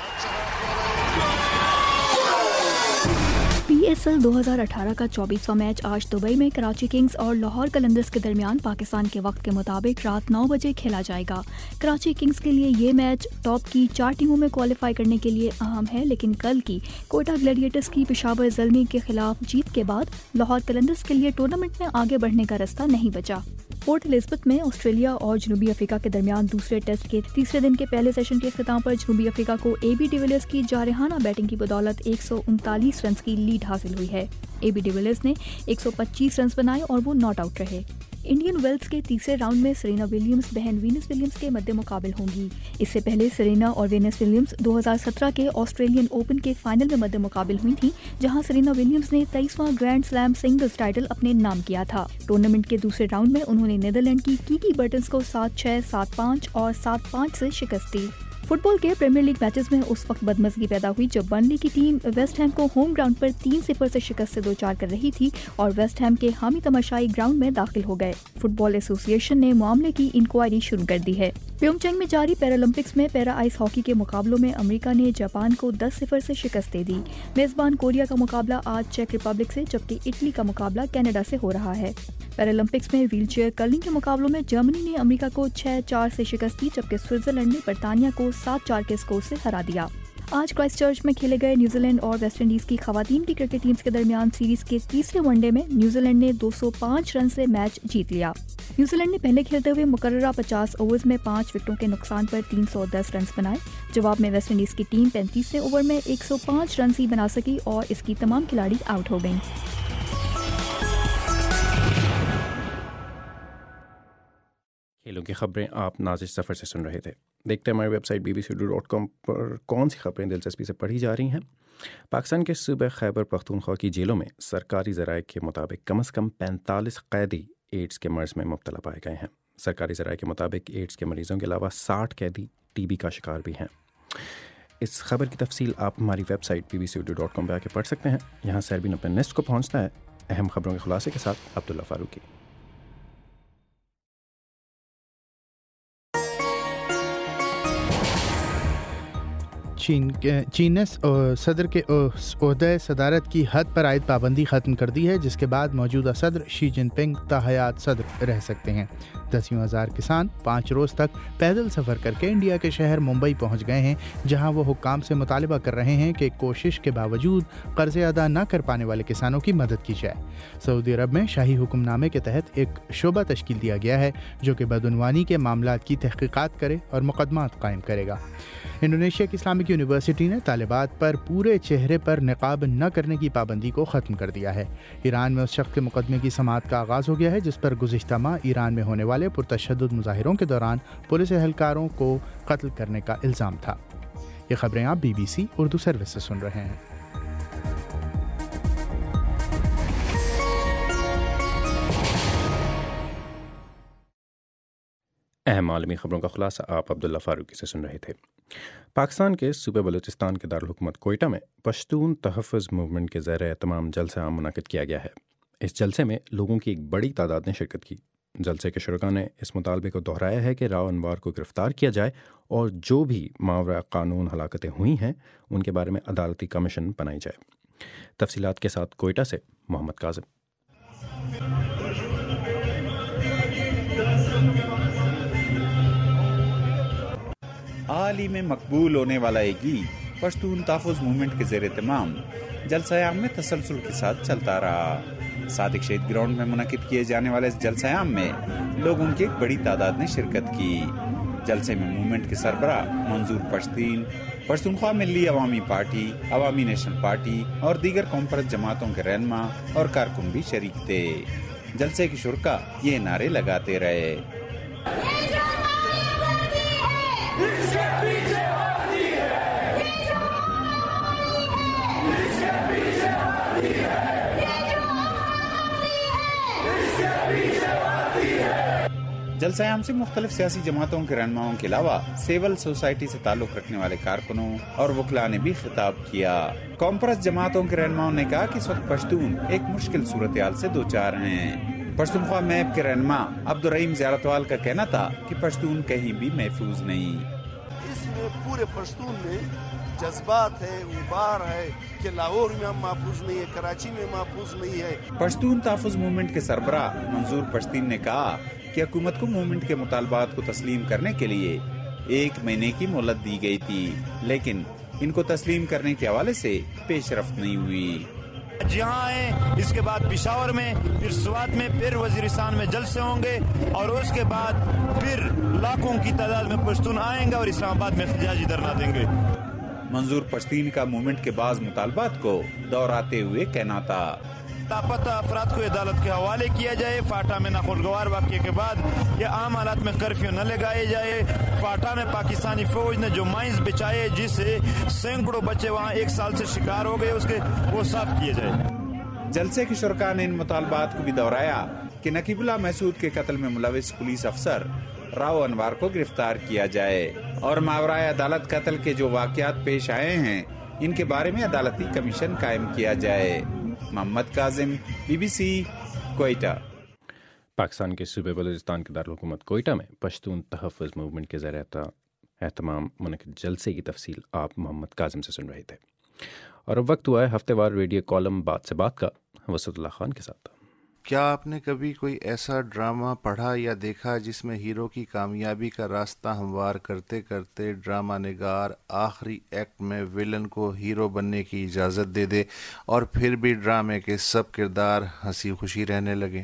پی ایس ایل دو ہزار اٹھارہ کا چوبیسواں میچ آج دبئی میں کراچی کنگز اور لاہور قلندرز کے درمیان پاکستان کے وقت کے مطابق رات نو بجے کھیلا جائے گا۔ کراچی کنگز کے لیے یہ میچ ٹاپ کی چار ٹیموں میں کوالیفائی کرنے کے لیے اہم ہے، لیکن کل کی کوئٹہ گلیڈیٹرز کی پشاور زلمی کے خلاف جیت کے بعد لاہور قلندرز کے لیے ٹورنامنٹ میں آگے بڑھنے کا راستہ نہیں بچا۔ پورٹ الزبتھ میں آسٹریلیا اور جنوبی افریقہ کے درمیان دوسرے ٹیسٹ کے تیسرے دن کے پہلے سیشن کے اختتام پر جنوبی افریقہ کو اے بی ڈی ویلیئرز کی جارحانہ بیٹنگ کی بدولت ایک سو انتالیس رنز کی لیڈ حاصل ہوئی ہے۔ اے بی ڈی ویلیئرز نے ایک سو پچیس رنز بنائے اور وہ ناٹ آؤٹ رہے۔ انڈین ویلز کے تیسرے راؤنڈ میں سرینا ولیمز بہن وینس ولیمز کے مد مقابل ہوں گی۔ اس سے پہلے سرینا اور وینس ولیمز دو ہزار سترہ کے آسٹریلین اوپن کے فائنل میں مد مقابل ہوئی تھیں، جہاں سرینا ولیمز نے تیئیسواں گرینڈ سلیم سنگلز ٹائٹل اپنے نام کیا تھا۔ ٹورنامنٹ کے دوسرے راؤنڈ میں انہوں نے نیدرلینڈ کی کیکی برٹنز کو سات چھ، سات پانچ اور سات پانچ سے شکست دی۔ فٹ بال کے پریمیئر لیگ میچز میں اس وقت بدمزگی پیدا ہوئی جب برنلی کی ٹیم ویسٹ ہیم کو ہوم گراؤنڈ پر تین صفر سے شکست سے دوچار کر رہی تھی اور ویسٹ ہیم کے حامی تماشائی گراؤنڈ میں داخل ہو گئے۔ فٹ بال ایسوسی ایشن نے معاملے کی انکوائری شروع کر دی ہے۔ پیونگ چینگ میں جاری پیرالمپکس میں پیرا آئس ہاکی کے مقابلوں میں امریکہ نے جاپان کو دس صفر سے شکست دے دی۔ میزبان کوریا کا مقابلہ آج چیک ریپبلک سے، جبکہ اٹلی کا مقابلہ کینیڈا سے ہو رہا ہے۔ پیرالمپکس میں ویل چیئر کرلنگ کے مقابلوں میں جرمنی نے امریکہ کو چھ چار سے شکست دی، جبکہ سوئٹزرلینڈ نے برطانیہ کو سات چار کے اسکور سے ہرا دیا۔ آج کرائسٹ چرچ میں کھیلے گئے نیوزی لینڈ اور ویسٹ انڈیز کی خواتین کی کرکٹ ٹیمز کے درمیان سیریز کے تیسرے ون ڈے میں نیوزی لینڈ نے دو سو پانچ رن سے میچ جیت لیا۔ نیوزی لینڈ نے پہلے کھیلتے ہوئے مقررہ پچاس اوورز میں پانچ وکٹوں کے نقصان پر تین سو دس رنز بنائے۔ جواب میں ویسٹ انڈیز کی ٹیم پینتیسویں اوور میں ایک سو پانچ رنز ہی بنا سکی اور اس کی تمام کھلاڑی آؤٹ ہو گئیں۔ کھیلوں کی خبریں آپ نازش سفر سے سن رہے تھے۔ دیکھتے ہیں ہماری website B B C Urdu dot com پر کون سی خبریں دلچسپی سے پڑھی جا رہی ہیں۔ پاکستان کے صوبہ خیبر پختونخوا کی جیلوں میں سرکاری ذرائع کے مطابق کم از کم پینتالیس قیدی ایڈز کے مرض میں مبتلا پائے گئے ہیں۔ سرکاری ذرائع کے مطابق ایڈز کے مریضوں کے علاوہ ساٹھ قیدی ٹی بی کا شکار بھی ہیں۔ اس خبر کی تفصیل آپ ہماری website B B C Urdu dot com پہ آ کے پڑھ سکتے ہیں۔ یہاں سیربین اپنے نیسٹ کو پہنچتا ہے اہم خبروں کے خلاصے کے ساتھ عبداللہ فاروقی۔ چین چین نے صدر کے عہدہ صدارت کی حد پر عائد پابندی ختم کر دی ہے، جس کے بعد موجودہ صدر شی جن پنگ تاحیات صدر رہ سکتے ہیں۔ دسیوں ہزار کسان پانچ روز تک پیدل سفر کر کے انڈیا کے شہر ممبئی پہنچ گئے ہیں، جہاں وہ حکام سے مطالبہ کر رہے ہیں کہ کوشش کے باوجود قرضے ادا نہ کر پانے والے کسانوں کی مدد کی جائے۔ سعودی عرب میں شاہی حکم نامے کے تحت ایک شعبہ تشکیل دیا گیا ہے جو کہ بدعنوانی کے معاملات کی تحقیقات کرے اور مقدمات قائم کرے گا۔ इंडोनेशिया की इस्लामिक यूनिवर्सिटी ने तालिबात पर पूरे चेहरे पर निकाब न करने की पाबंदी को ख़त्म कर दिया है। ईरान में उस शख्स के मुकदमे की समाअत का आगाज़ हो गया है जिस पर गुज़िश्ता माह ईरान में होने वाले पुरतशद्दुद मुजाहिरों के दौरान पुलिस एहलकारों को कत्ल करने का इल्ज़ाम था। ये खबरें आप B B C Urdu service से सुन रहे हैं। अहम आलमी खबरों का खुलासा आप अब्दुल्ला फारूकी से सुन रहे थे। पाकिस्तान के सूबे बलूचिस्तान के दारुल हुकूमत कोयटा में पश्तून तहफ़्फ़ुज़ मूवमेंट के ज़रिए तमाम जलसा आम मुनाकिद किया गया है। इस जलसे में लोगों की एक बड़ी तादाद ने शिरकत की। जलसे के शुरका ने इस मुतालबे को दोहराया है कि राव अनवार को गिरफ़्तार किया जाए और जो भी मावरा कानून हलाकतें हुई हैं उनके बारे में अदालती कमीशन बनाई जाए। तफसीलात के साथ कोयटा से मोहम्मद काज़िम। हाल ही में मकबूल होने वाला एक गीत पश्तून तहफ़्फ़ुज़ मूवमेंट के ज़ेर तमाम जलसा-ए-आम में तसलसल के साथ चलता रहा। सादिक शहीद ग्राउंड में मुनक़िद किए जाने वाले इस जलसा-ए-आम में लोगों की एक बड़ी तादाद ने शिरकत की। जलसे में मूवमेंट के सरबराह मंजूर पश्तीन, पश्तूनख्वा मिल्ली अवामी पार्टी, अवामी नेशनल पार्टी और दीगर कॉमपर्स जमातों के रहनुमा और कारकुन भी शरीक थे। जलसे के शुरका ये नारे लगाते रहे। जलसा-ए-आम से मुख्तलिफ सियासी जमातों के रहनुमाओं के अलावा सिविल सोसाइटी से ताल्लुक रखने वाले कारकुनों और वकला ने भी खिताब किया। कॉमपर्स जमातों के रहनुमाओं ने कहा कि इस वक्त पश्तून एक मुश्किल सूरत हाल से दो चार हैं। पश्तूनख्वा मैप के रहनुमा अब्दुर्रहीम ज़ियारतवाल का कहना था कि पश्तून कहीं भी महफूज नहीं। इसमें पूरे पश्तून में जज्बात है, उबार है कि लाहौर में हम महफूज नहीं है, कराची में महफूज नहीं है। पश्तून तहफ़्फ़ुज़ मूवमेंट के सरबराह मंजूर पश्तीन ने कहा कि हुकूमत को मूवमेंट के मुतालबात को तस्लीम करने के लिए एक महीने की मोहलत दी गई थी, लेकिन इनको तस्लीम करने के हवाले से पेशरफ्त नहीं हुई। जहाँ आए इसके बाद पिशावर में, फिर स्वात में, फिर वजीरिस्तान में जलसे होंगे और उसके बाद फिर लाखों की तादाद में पश्तून आएंगे और इस्लामाबाद में एहतजाजी धरना देंगे। मंजूर पश्तीन का मूवमेंट के बाज़ मुतालबात को दोहराते हुए कहना था लापता अफराद को अदालत के हवाले किया जाए। फाटा में नाखुशगवार वाक़े के बाद या आम हालात में कर्फ्यू न लगाए जाए। फाटा में पाकिस्तानी फौज ने जो माइंस बिछाए जिससे सैकड़ों बच्चे वहाँ एक साल से शिकार हो गए, उसके वो साफ किए जाए। जलसे के शुरका ने इन मुतालबात को भी दोहराया कि नकीबुल्लाह महसूद के कत्ल में मुलविस पुलिस अफसर राव अनवार को गिरफ्तार किया जाए और मावराए अदालत कत्ल के जो वाक़यात पेश आए हैं इनके बारे में अदालती कमीशन कायम किया जाए। मोहम्मद काजिम, बीबीसी, कोयटा। पाकिस्तान के सूबे बलूचिस्तान के दारुल हुकूमत कोयटा में पश्तून तहफ़्फ़ुज़ मूवमेंट के ज़रिए एहतमाम मुनक़िद जलसे की तफसील आप मोहम्मद काजिम से सुन रहे थे। और अब वक्त हुआ है हफ्तेवार रेडियो कॉलम बात से बात का वसतुल्लाह खान के साथ। क्या आपने कभी कोई ऐसा ड्रामा पढ़ा या देखा जिसमें हीरो की कामयाबी का रास्ता हमवार करते करते ड्रामा निगार आखिरी एक्ट में विलन को हीरो बनने की इजाज़त दे दे और फिर भी ड्रामे के सब किरदार हंसी खुशी रहने लगे?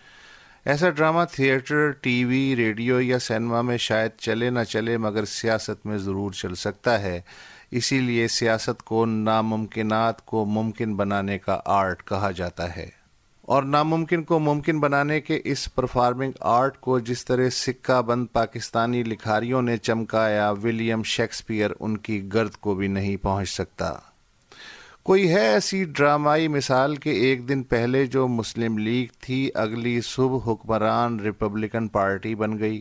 ऐसा ड्रामा थिएटर, टीवी, रेडियो या सिनेमा में शायद चले ना चले मगर सियासत में ज़रूर चल सकता है। इसीलिए सियासत को नामुमकिनात को मुमकिन बनाने का आर्ट कहा जाता है। और नामुमकिन को मुमकिन बनाने के इस परफॉर्मिंग आर्ट को जिस तरह सिक्का बंद पाकिस्तानी लिखारियों ने चमकाया, विलियम शेक्सपियर उनकी गर्द को भी नहीं पहुंच सकता। कोई है ऐसी ड्रामाई मिसाल कि एक दिन पहले जो मुस्लिम लीग थी अगली सुबह हुक्मरान रिपब्लिकन पार्टी बन गई।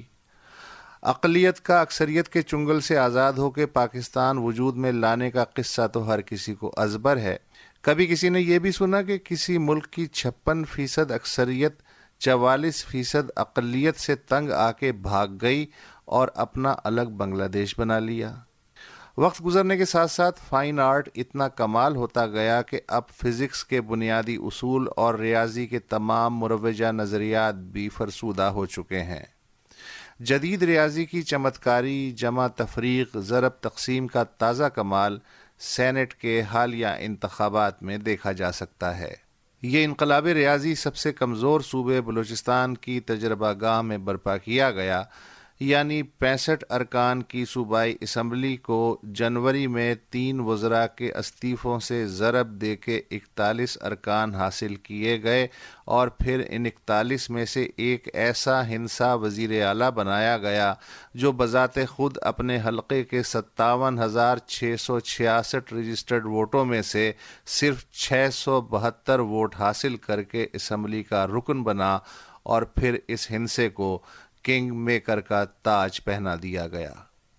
अक़लियत का अक्सरियत के चुंगल से आज़ाद होकर पाकिस्तान वजूद में लाने का किस्सा तो हर किसी को अज़बर है। कभी किसी ने यह भी सुना कि किसी मुल्क की छप्पन फीसद अक्सरियत चवालीस फीसद अक़लियत से तंग आके भाग गई और अपना अलग बांग्लादेश बना लिया। वक्त गुजरने के साथ साथ फ़ाइन आर्ट इतना कमाल होता गया कि अब फ़िज़िक्स के बुनियादी उसूल और रियाजी के तमाम मुरवजा नज़रियात भी फरसूदा हो चुके हैं। जदीद रियाजी की चमत्कारी जमा तफरीक ज़रब तक़सीम का ताज़ा कमाल सेनेट के हालिया इंतखाबात में देखा जा सकता है। ये इनकलाब रियाजी सबसे कमज़ोर सूबे बलूचिस्तान की तजर्बागाह में बर्पा किया गया। یعنی پینسٹھ ارکان کی صوبائی اسمبلی کو جنوری میں تین وزراء کے استعفوں سے ضرب دے کے اکتالیس ارکان حاصل کیے گئے اور پھر ان اکتالیس میں سے ایک ایسا ہندسا وزیر اعلیٰ بنایا گیا جو بذات خود اپنے حلقے کے ستاون ہزار چھ سو چھیاسٹھ رجسٹرڈ ووٹوں میں سے صرف چھ سو بہتر ووٹ حاصل کر کے اسمبلی کا رکن بنا اور پھر اس ہندسے کو کنگ میکر کا تاج پہنا دیا گیا۔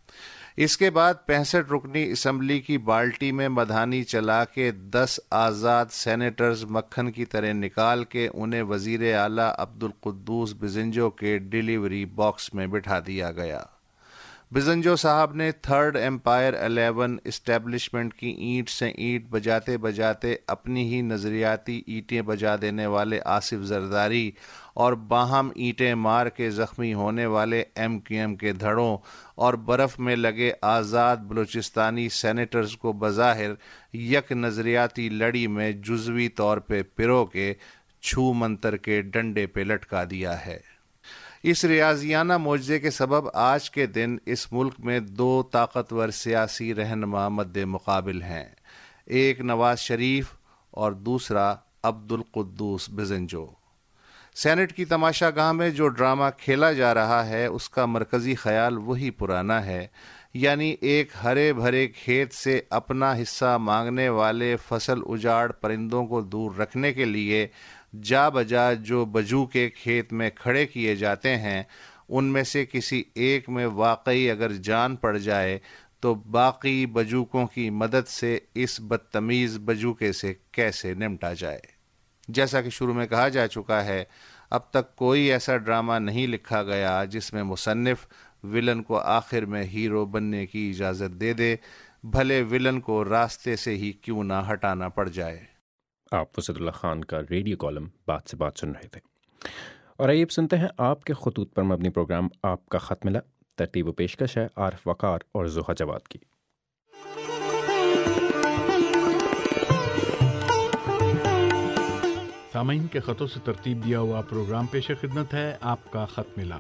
اس کے بعد پینسٹھ رکنی اسمبلی کی بالٹی میں مدھانی چلا کے دس آزاد سینیٹرز مکھن کی طرح نکال کے انہیں وزیر اعلیٰ عبدالقدوس بزنجو کے ڈیلیوری باکس میں بٹھا دیا گیا۔ بزنجو صاحب نے تھرڈ ایمپائر الیون اسٹیبلشمنٹ کی اینٹ سے اینٹ بجاتے بجاتے اپنی ہی نظریاتی اینٹیں بجا دینے والے آصف زرداری اور باہم اینٹیں مار کے زخمی ہونے والے ایم کیو ایم کے دھڑوں اور برف میں لگے آزاد بلوچستانی سینیٹرز کو بظاہر یک نظریاتی لڑی میں جزوی طور پہ پرو کے چھو منتر کے ڈنڈے پہ لٹکا دیا ہے۔ اس ریاضیانہ معجزے کے سبب آج کے دن اس ملک میں دو طاقتور سیاسی رہنما مد مقابل ہیں، ایک نواز شریف اور دوسرا عبدالقدوس بزنجو۔ سینٹ کی تماشا گاہ میں جو ڈرامہ کھیلا جا رہا ہے اس کا مرکزی خیال وہی پرانا ہے، یعنی ایک ہرے بھرے کھیت سے اپنا حصہ مانگنے والے فصل اجاڑ پرندوں کو دور رکھنے کے لیے جا بجا جو بجو کے کھیت میں کھڑے کیے جاتے ہیں ان میں سے کسی ایک میں واقعی اگر جان پڑ جائے تو باقی بجوکوں کی مدد سے اس بدتمیز بجوکے سے کیسے نمٹا جائے۔ جیسا کہ شروع میں کہا جا چکا ہے، اب تک کوئی ایسا ڈرامہ نہیں لکھا گیا جس میں مصنف ولن کو آخر میں ہیرو بننے کی اجازت دے دے، بھلے ولن کو راستے سے ہی کیوں نہ ہٹانا پڑ جائے۔ آپ وسعت اللہ خان کا ریڈیو کالم بات سے بات سن رہے تھے، اور آئیے اب سنتے ہیں آپ کے خطوط پر مبنی پروگرام آپ کا خط ملا۔ ترتیب و پیشکش ہے عارف وقار اور زحا جواد کی۔ سامعین کے خطوں سے ترتیب دیا ہوا پروگرام پیش خدمت ہے آپ کا خط ملا۔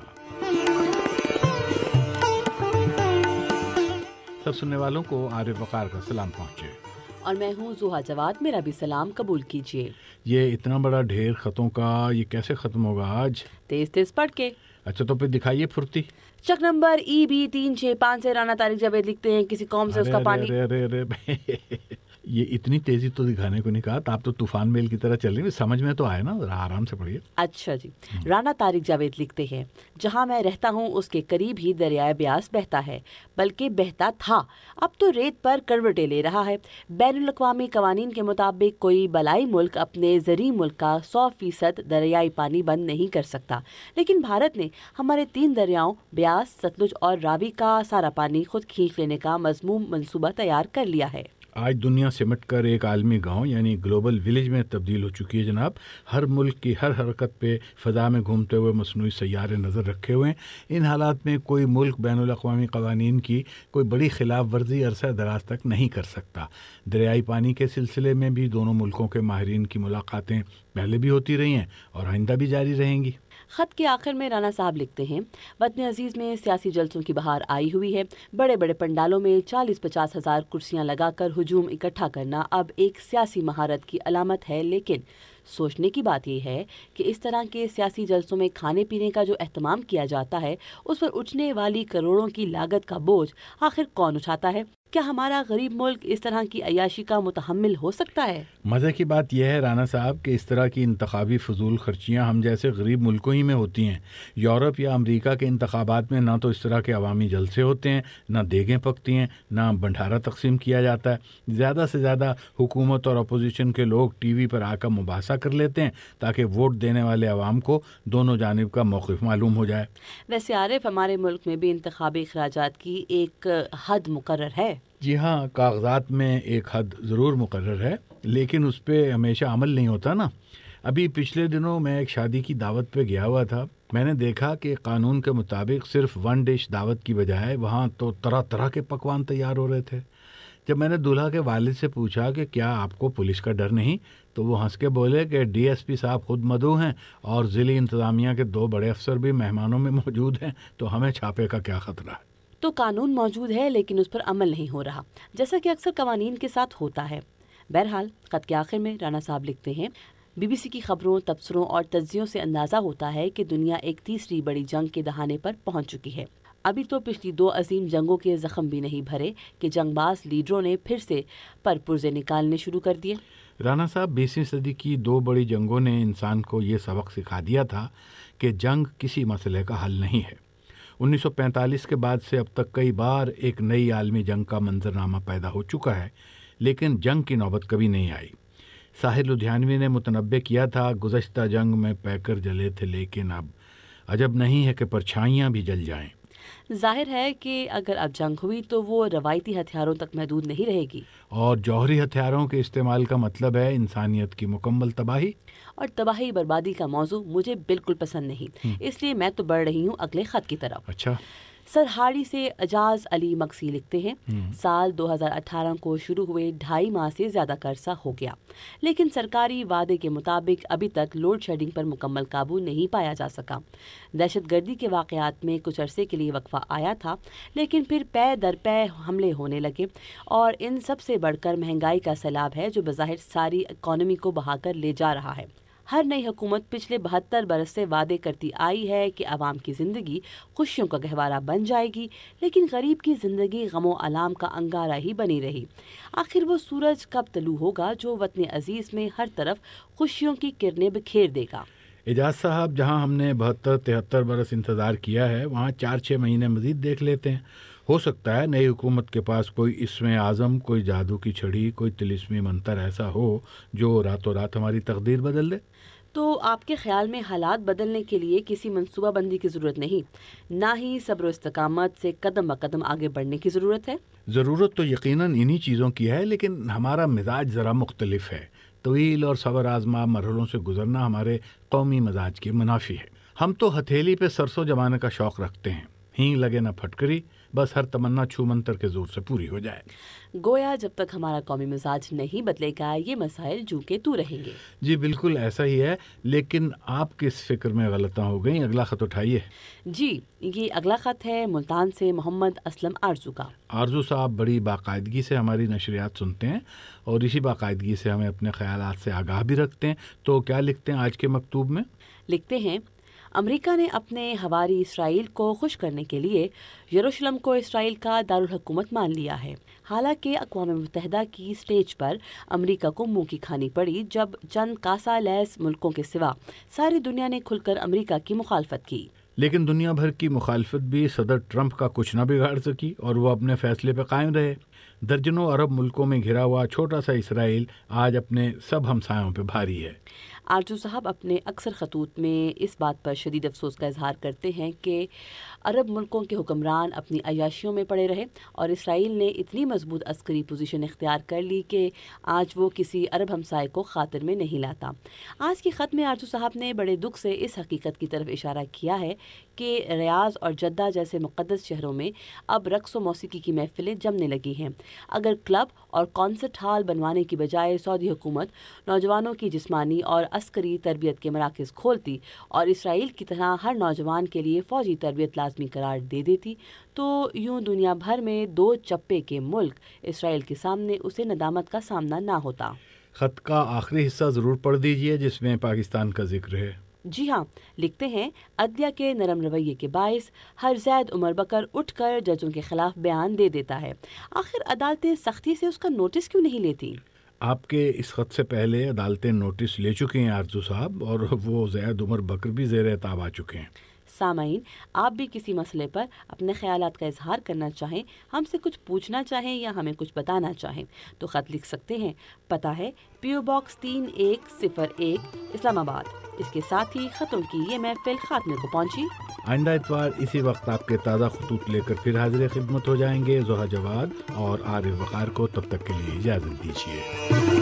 سب سننے والوں کو عارف وقار کا سلام پہنچے، اور میں ہوں زحا جواد، میرا بھی سلام قبول کیجیے۔ یہ اتنا بڑا ڈھیر خطوں کا یہ کیسے ختم ہوگا آج؟ تیز تیز پڑھ کے۔ اچھا تو پھر دکھائیے پھرتی۔ چک نمبر ای بی تین چھ پانچ سے رانا طارق جاوید لکھتے ہیں، کسی قوم سے اس کا پانی۔ ارے ارے ارے یہ اتنی تیزی تو دکھانے کو نہیں کہا، آپ تو طوفان میل کی طرح چل رہی ہیں، سمجھ میں تو آئے نا، ذرا آرام سے پڑھیے۔ اچھا جی، رانا طارق جاوید لکھتے ہیں، جہاں میں رہتا ہوں اس کے قریب ہی دریائے بیاس بہتا ہے، بلکہ بہتا تھا، اب تو ریت پر کروٹیں لے رہا ہے۔ بین الاقوامی قوانین کے مطابق کوئی بلائی ملک اپنے زرعی ملک کا سو فیصد دریائی پانی بند نہیں کر سکتا، لیکن بھارت نے ہمارے تین دریاؤں بیاس، ستلج اور راوی کا سارا پانی خود کھینچ لینے کا مضموم منصوبہ تیار کر لیا ہے۔ آج دنیا سمٹ کر ایک عالمی گاؤں یعنی گلوبل ولیج میں تبدیل ہو چکی ہے جناب۔ ہر ملک کی ہر حرکت پہ فضا میں گھومتے ہوئے مصنوعی سیارے نظر رکھے ہوئے ہیں۔ ان حالات میں کوئی ملک بین الاقوامی قوانین کی کوئی بڑی خلاف ورزی عرصہ دراز تک نہیں کر سکتا۔ دریائی پانی کے سلسلے میں بھی دونوں ملکوں کے ماہرین کی ملاقاتیں پہلے بھی ہوتی رہی ہیں اور آئندہ بھی جاری رہیں گی۔ خط کے آخر میں رانا صاحب لکھتے ہیں، وطن عزیز میں سیاسی جلسوں کی بہار آئی ہوئی ہے۔ بڑے بڑے پنڈالوں میں چالیس پچاس ہزار کرسیاں لگا کر ہجوم اکٹھا کرنا اب ایک سیاسی مہارت کی علامت ہے، لیکن سوچنے کی بات یہ ہے کہ اس طرح کے سیاسی جلسوں میں کھانے پینے کا جو اہتمام کیا جاتا ہے اس پر اٹھنے والی کروڑوں کی لاگت کا بوجھ آخر کون اٹھاتا ہے؟ کیا ہمارا غریب ملک اس طرح کی عیاشی کا متحمل ہو سکتا ہے؟ مزے کی بات یہ ہے رانا صاحب کہ اس طرح کی انتخابی فضول خرچیاں ہم جیسے غریب ملکوں ہی میں ہوتی ہیں۔ یورپ یا امریکہ کے انتخابات میں نہ تو اس طرح کے عوامی جلسے ہوتے ہیں، نہ دیگیں پکتی ہیں، نہ بنڈھارا تقسیم کیا جاتا ہے۔ زیادہ سے زیادہ حکومت اور اپوزیشن کے لوگ ٹی وی پر آ کر مباحثہ کر لیتے ہیں تاکہ ووٹ دینے والے عوام کو دونوں جانب کا موقف معلوم ہو جائے۔ ویسے عارف، ہمارے ملک میں بھی انتخابی اخراجات کی ایک حد مقرر ہے۔ جی ہاں، کاغذات میں ایک حد ضرور مقرر ہے، لیکن اس پہ ہمیشہ عمل نہیں ہوتا نا۔ ابھی پچھلے دنوں میں ایک شادی کی دعوت پہ گیا ہوا تھا، میں نے دیکھا کہ قانون کے مطابق صرف ون ڈش دعوت کی بجائے وہاں تو طرح طرح کے پکوان تیار ہو رہے تھے۔ جب میں نے دولہا کے والد سے پوچھا کہ کیا آپ کو پولیس کا ڈر نہیں، تو وہ ہنس کے بولے کہ ڈی ایس پی صاحب خود مدعو ہیں اور ضلعی انتظامیہ کے دو بڑے افسر بھی مہمانوں میں موجود ہیں، تو ہمیں چھاپے کا کیا خطرہ ہے۔ تو قانون موجود ہے لیکن اس پر عمل نہیں ہو رہا، جیسا کہ اکثر قوانین کے ساتھ ہوتا ہے۔ بہرحال خط کے آخر میں رانا صاحب لکھتے ہیں، بی بی سی کی خبروں، تبصروں اور تجزیوں سے اندازہ ہوتا ہے کہ دنیا ایک تیسری بڑی جنگ کے دہانے پر پہنچ چکی ہے۔ ابھی تو پچھلی دو عظیم جنگوں کے زخم بھی نہیں بھرے کہ جنگ باز لیڈروں نے پھر سے پر پرزے نکالنے شروع کر دیے۔ رانا صاحب، بیسویں صدی کی دو بڑی جنگوں نے انسان کو یہ سبق سکھا دیا تھا کہ جنگ کسی مسئلے کا حل نہیں ہے۔ انیس سو پینتالیس کے بعد سے اب تک کئی بار ایک نئی عالمی جنگ کا منظرنامہ پیدا ہو چکا ہے، لیکن جنگ کی نوبت کبھی نہیں آئی۔ ساحر لدھیانوی نے متنبع کیا تھا، گزشتہ جنگ میں پیکر جلے تھے لیکن اب عجب نہیں ہے کہ پرچھائیاں بھی جل جائیں۔ ظاہر ہے کہ اگر اب جنگ ہوئی تو وہ روایتی ہتھیاروں تک محدود نہیں رہے گی، اور جوہری ہتھیاروں کے استعمال کا مطلب ہے انسانیت کی مکمل تباہی، اور تباہی بربادی کا موضوع مجھے بالکل پسند نہیں، اس لیے میں تو بڑھ رہی ہوں اگلے خط کی طرف۔ اچھا۔ سرہاڑی سے اجاز علی مکسی لکھتے ہیں، سال دو ہزار اٹھارہ کو شروع ہوئے ڈھائی ماہ سے زیادہ کا عرصہ ہو گیا، لیکن سرکاری وعدے کے مطابق ابھی تک لوڈ شیڈنگ پر مکمل قابو نہیں پایا جا سکا۔ دہشت گردی کے واقعات میں کچھ عرصے کے لیے وقفہ آیا تھا، لیکن پھر پے در پے حملے ہونے لگے، اور ان سب سے بڑھ کر مہنگائی کا سیلاب ہے جو بظاہر ساری اکانومی کو بہا کر لے جا رہا ہے۔ ہر نئی حکومت پچھلے بہتر برس سے وعدے کرتی آئی ہے کہ عوام کی زندگی خوشیوں کا گہوارہ بن جائے گی، لیکن غریب کی زندگی غم و الام کا انگارہ ہی بنی رہی۔ آخر وہ سورج کب طلوع ہوگا جو وطن عزیز میں ہر طرف خوشیوں کی کرنیں بکھیر دے گا؟ اجاز صاحب، جہاں ہم نے بہتر تہتر برس انتظار کیا ہے، وہاں چار چھ مہینے مزید دیکھ لیتے ہیں۔ ہو سکتا ہے نئی حکومت کے پاس کوئی اسم اعظم، کوئی جادو کی چھڑی، کوئی طلسمی منتر ایسا ہو جو راتوں رات ہماری تقدیر بدل دے۔ تو آپ کے خیال میں حالات بدلنے کے لیے کسی منصوبہ بندی کی ضرورت نہیں، نہ ہی صبر و استقامت سے قدم بہ قدم آگے بڑھنے کی ضرورت ہے؟ ضرورت تو یقیناً انہی چیزوں کی ہے، لیکن ہمارا مزاج ذرا مختلف ہے۔ طویل اور صبر آزما مرحلوں سے گزرنا ہمارے قومی مزاج کے منافی ہے۔ ہم تو ہتھیلی پہ سرسوں جمانے کا شوق رکھتے ہیں، ہینگ لگے نہ پھٹکری، بس ہر تمنا چھو منتر کے زور سے پوری ہو جائے۔ گویا جب تک ہمارا قومی مزاج نہیں بدلے گا یہ مسائل جو کے تو رہیں گے۔ جی بالکل ایسا ہی ہے، لیکن آپ کس فکر میں غلطاں ہو گئیں؟ اگلا خط اٹھائیے۔ جی، یہ اگلا خط ہے ملتان سے محمد اسلم آرزو کا۔ آرزو صاحب بڑی باقاعدگی سے ہماری نشریات سنتے ہیں اور اسی باقاعدگی سے ہمیں اپنے خیالات سے آگاہ بھی رکھتے ہیں، تو کیا لکھتے ہیں آج کے مکتوب میں؟ لکھتے ہیں، امریکہ نے اپنے ہواری اسرائیل کو خوش کرنے کے لیے یروشلم کو اسرائیل کا دارالحکومت مان لیا ہے۔ حالانکہ اقوام متحدہ کی سٹیج پر امریکہ کو منہ کی کھانی پڑی جب چند کاسا لیس ملکوں کے سوا ساری دنیا نے کھل کر امریکہ کی مخالفت کی۔ لیکن دنیا بھر کی مخالفت بھی صدر ٹرمپ کا کچھ نہ بگاڑ سکی اور وہ اپنے فیصلے پہ قائم رہے۔ درجنوں عرب ملکوں میں گھرا ہوا چھوٹا سا اسرائیل آج اپنے سب ہمسایوں پہ بھاری ہے۔ آرزو صاحب اپنے اکثر خطوط میں اس بات پر شدید افسوس کا اظہار کرتے ہیں کہ عرب ملکوں کے حکمران اپنی عیاشیوں میں پڑے رہے اور اسرائیل نے اتنی مضبوط عسکری پوزیشن اختیار کر لی کہ آج وہ کسی عرب ہمسائے کو خاطر میں نہیں لاتا۔ آج کے خط میں آرزو صاحب نے بڑے دکھ سے اس حقیقت کی طرف اشارہ کیا ہے کہ ریاض اور جدہ جیسے مقدس شہروں میں اب رقص و موسیقی کی محفلیں جمنے لگی ہیں۔ اگر کلب اور کانسرٹ ہال بنوانے کی بجائے سعودی حکومت نوجوانوں کی جسمانی اور عسکری تربیت کے مراکز کھولتی اور اسرائیل کی طرح ہر نوجوان کے لیے فوجی تربیت لازمی قرار دے دیتی تو یوں دنیا بھر میں دو چپے کے ملک اسرائیل کے سامنے اسے ندامت کا سامنا نہ ہوتا۔ خط کا آخری حصہ ضرور پڑھ دیجئے جس میں پاکستان کا ذکر ہے۔ جی ہاں، لکھتے ہیں، عدلیہ کے نرم رویے کے باعث ہر زید عمر بکر اٹھ کر ججوں کے خلاف بیان دے دیتا ہے۔ آخر عدالتیں سختی سے اس کا نوٹس کیوں نہیں لیتی؟ آپ کے اس خط سے پہلے عدالتیں نوٹس لے چکی ہیں آرزو صاحب، اور وہ زید عمر بکر بھی زیر اعتاب آ چکے ہیں۔ سامعین، آپ بھی کسی مسئلے پر اپنے خیالات کا اظہار کرنا چاہیں، ہم سے کچھ پوچھنا چاہیں یا ہمیں کچھ بتانا چاہیں تو خط لکھ سکتے ہیں۔ پتہ ہے پی او باکس تین ایک صفر ایک اسلام آباد۔ اس کے ساتھ ہی خطوں کی یہ محفل خاتمے کو پہنچی۔ آئندہ اتوار اسی وقت آپ کے تازہ خطوط لے کر پھر حاضر خدمت ہو جائیں گے۔ زہا جواد اور عارف وقار کو تب تک کے لیے اجازت دیجیے۔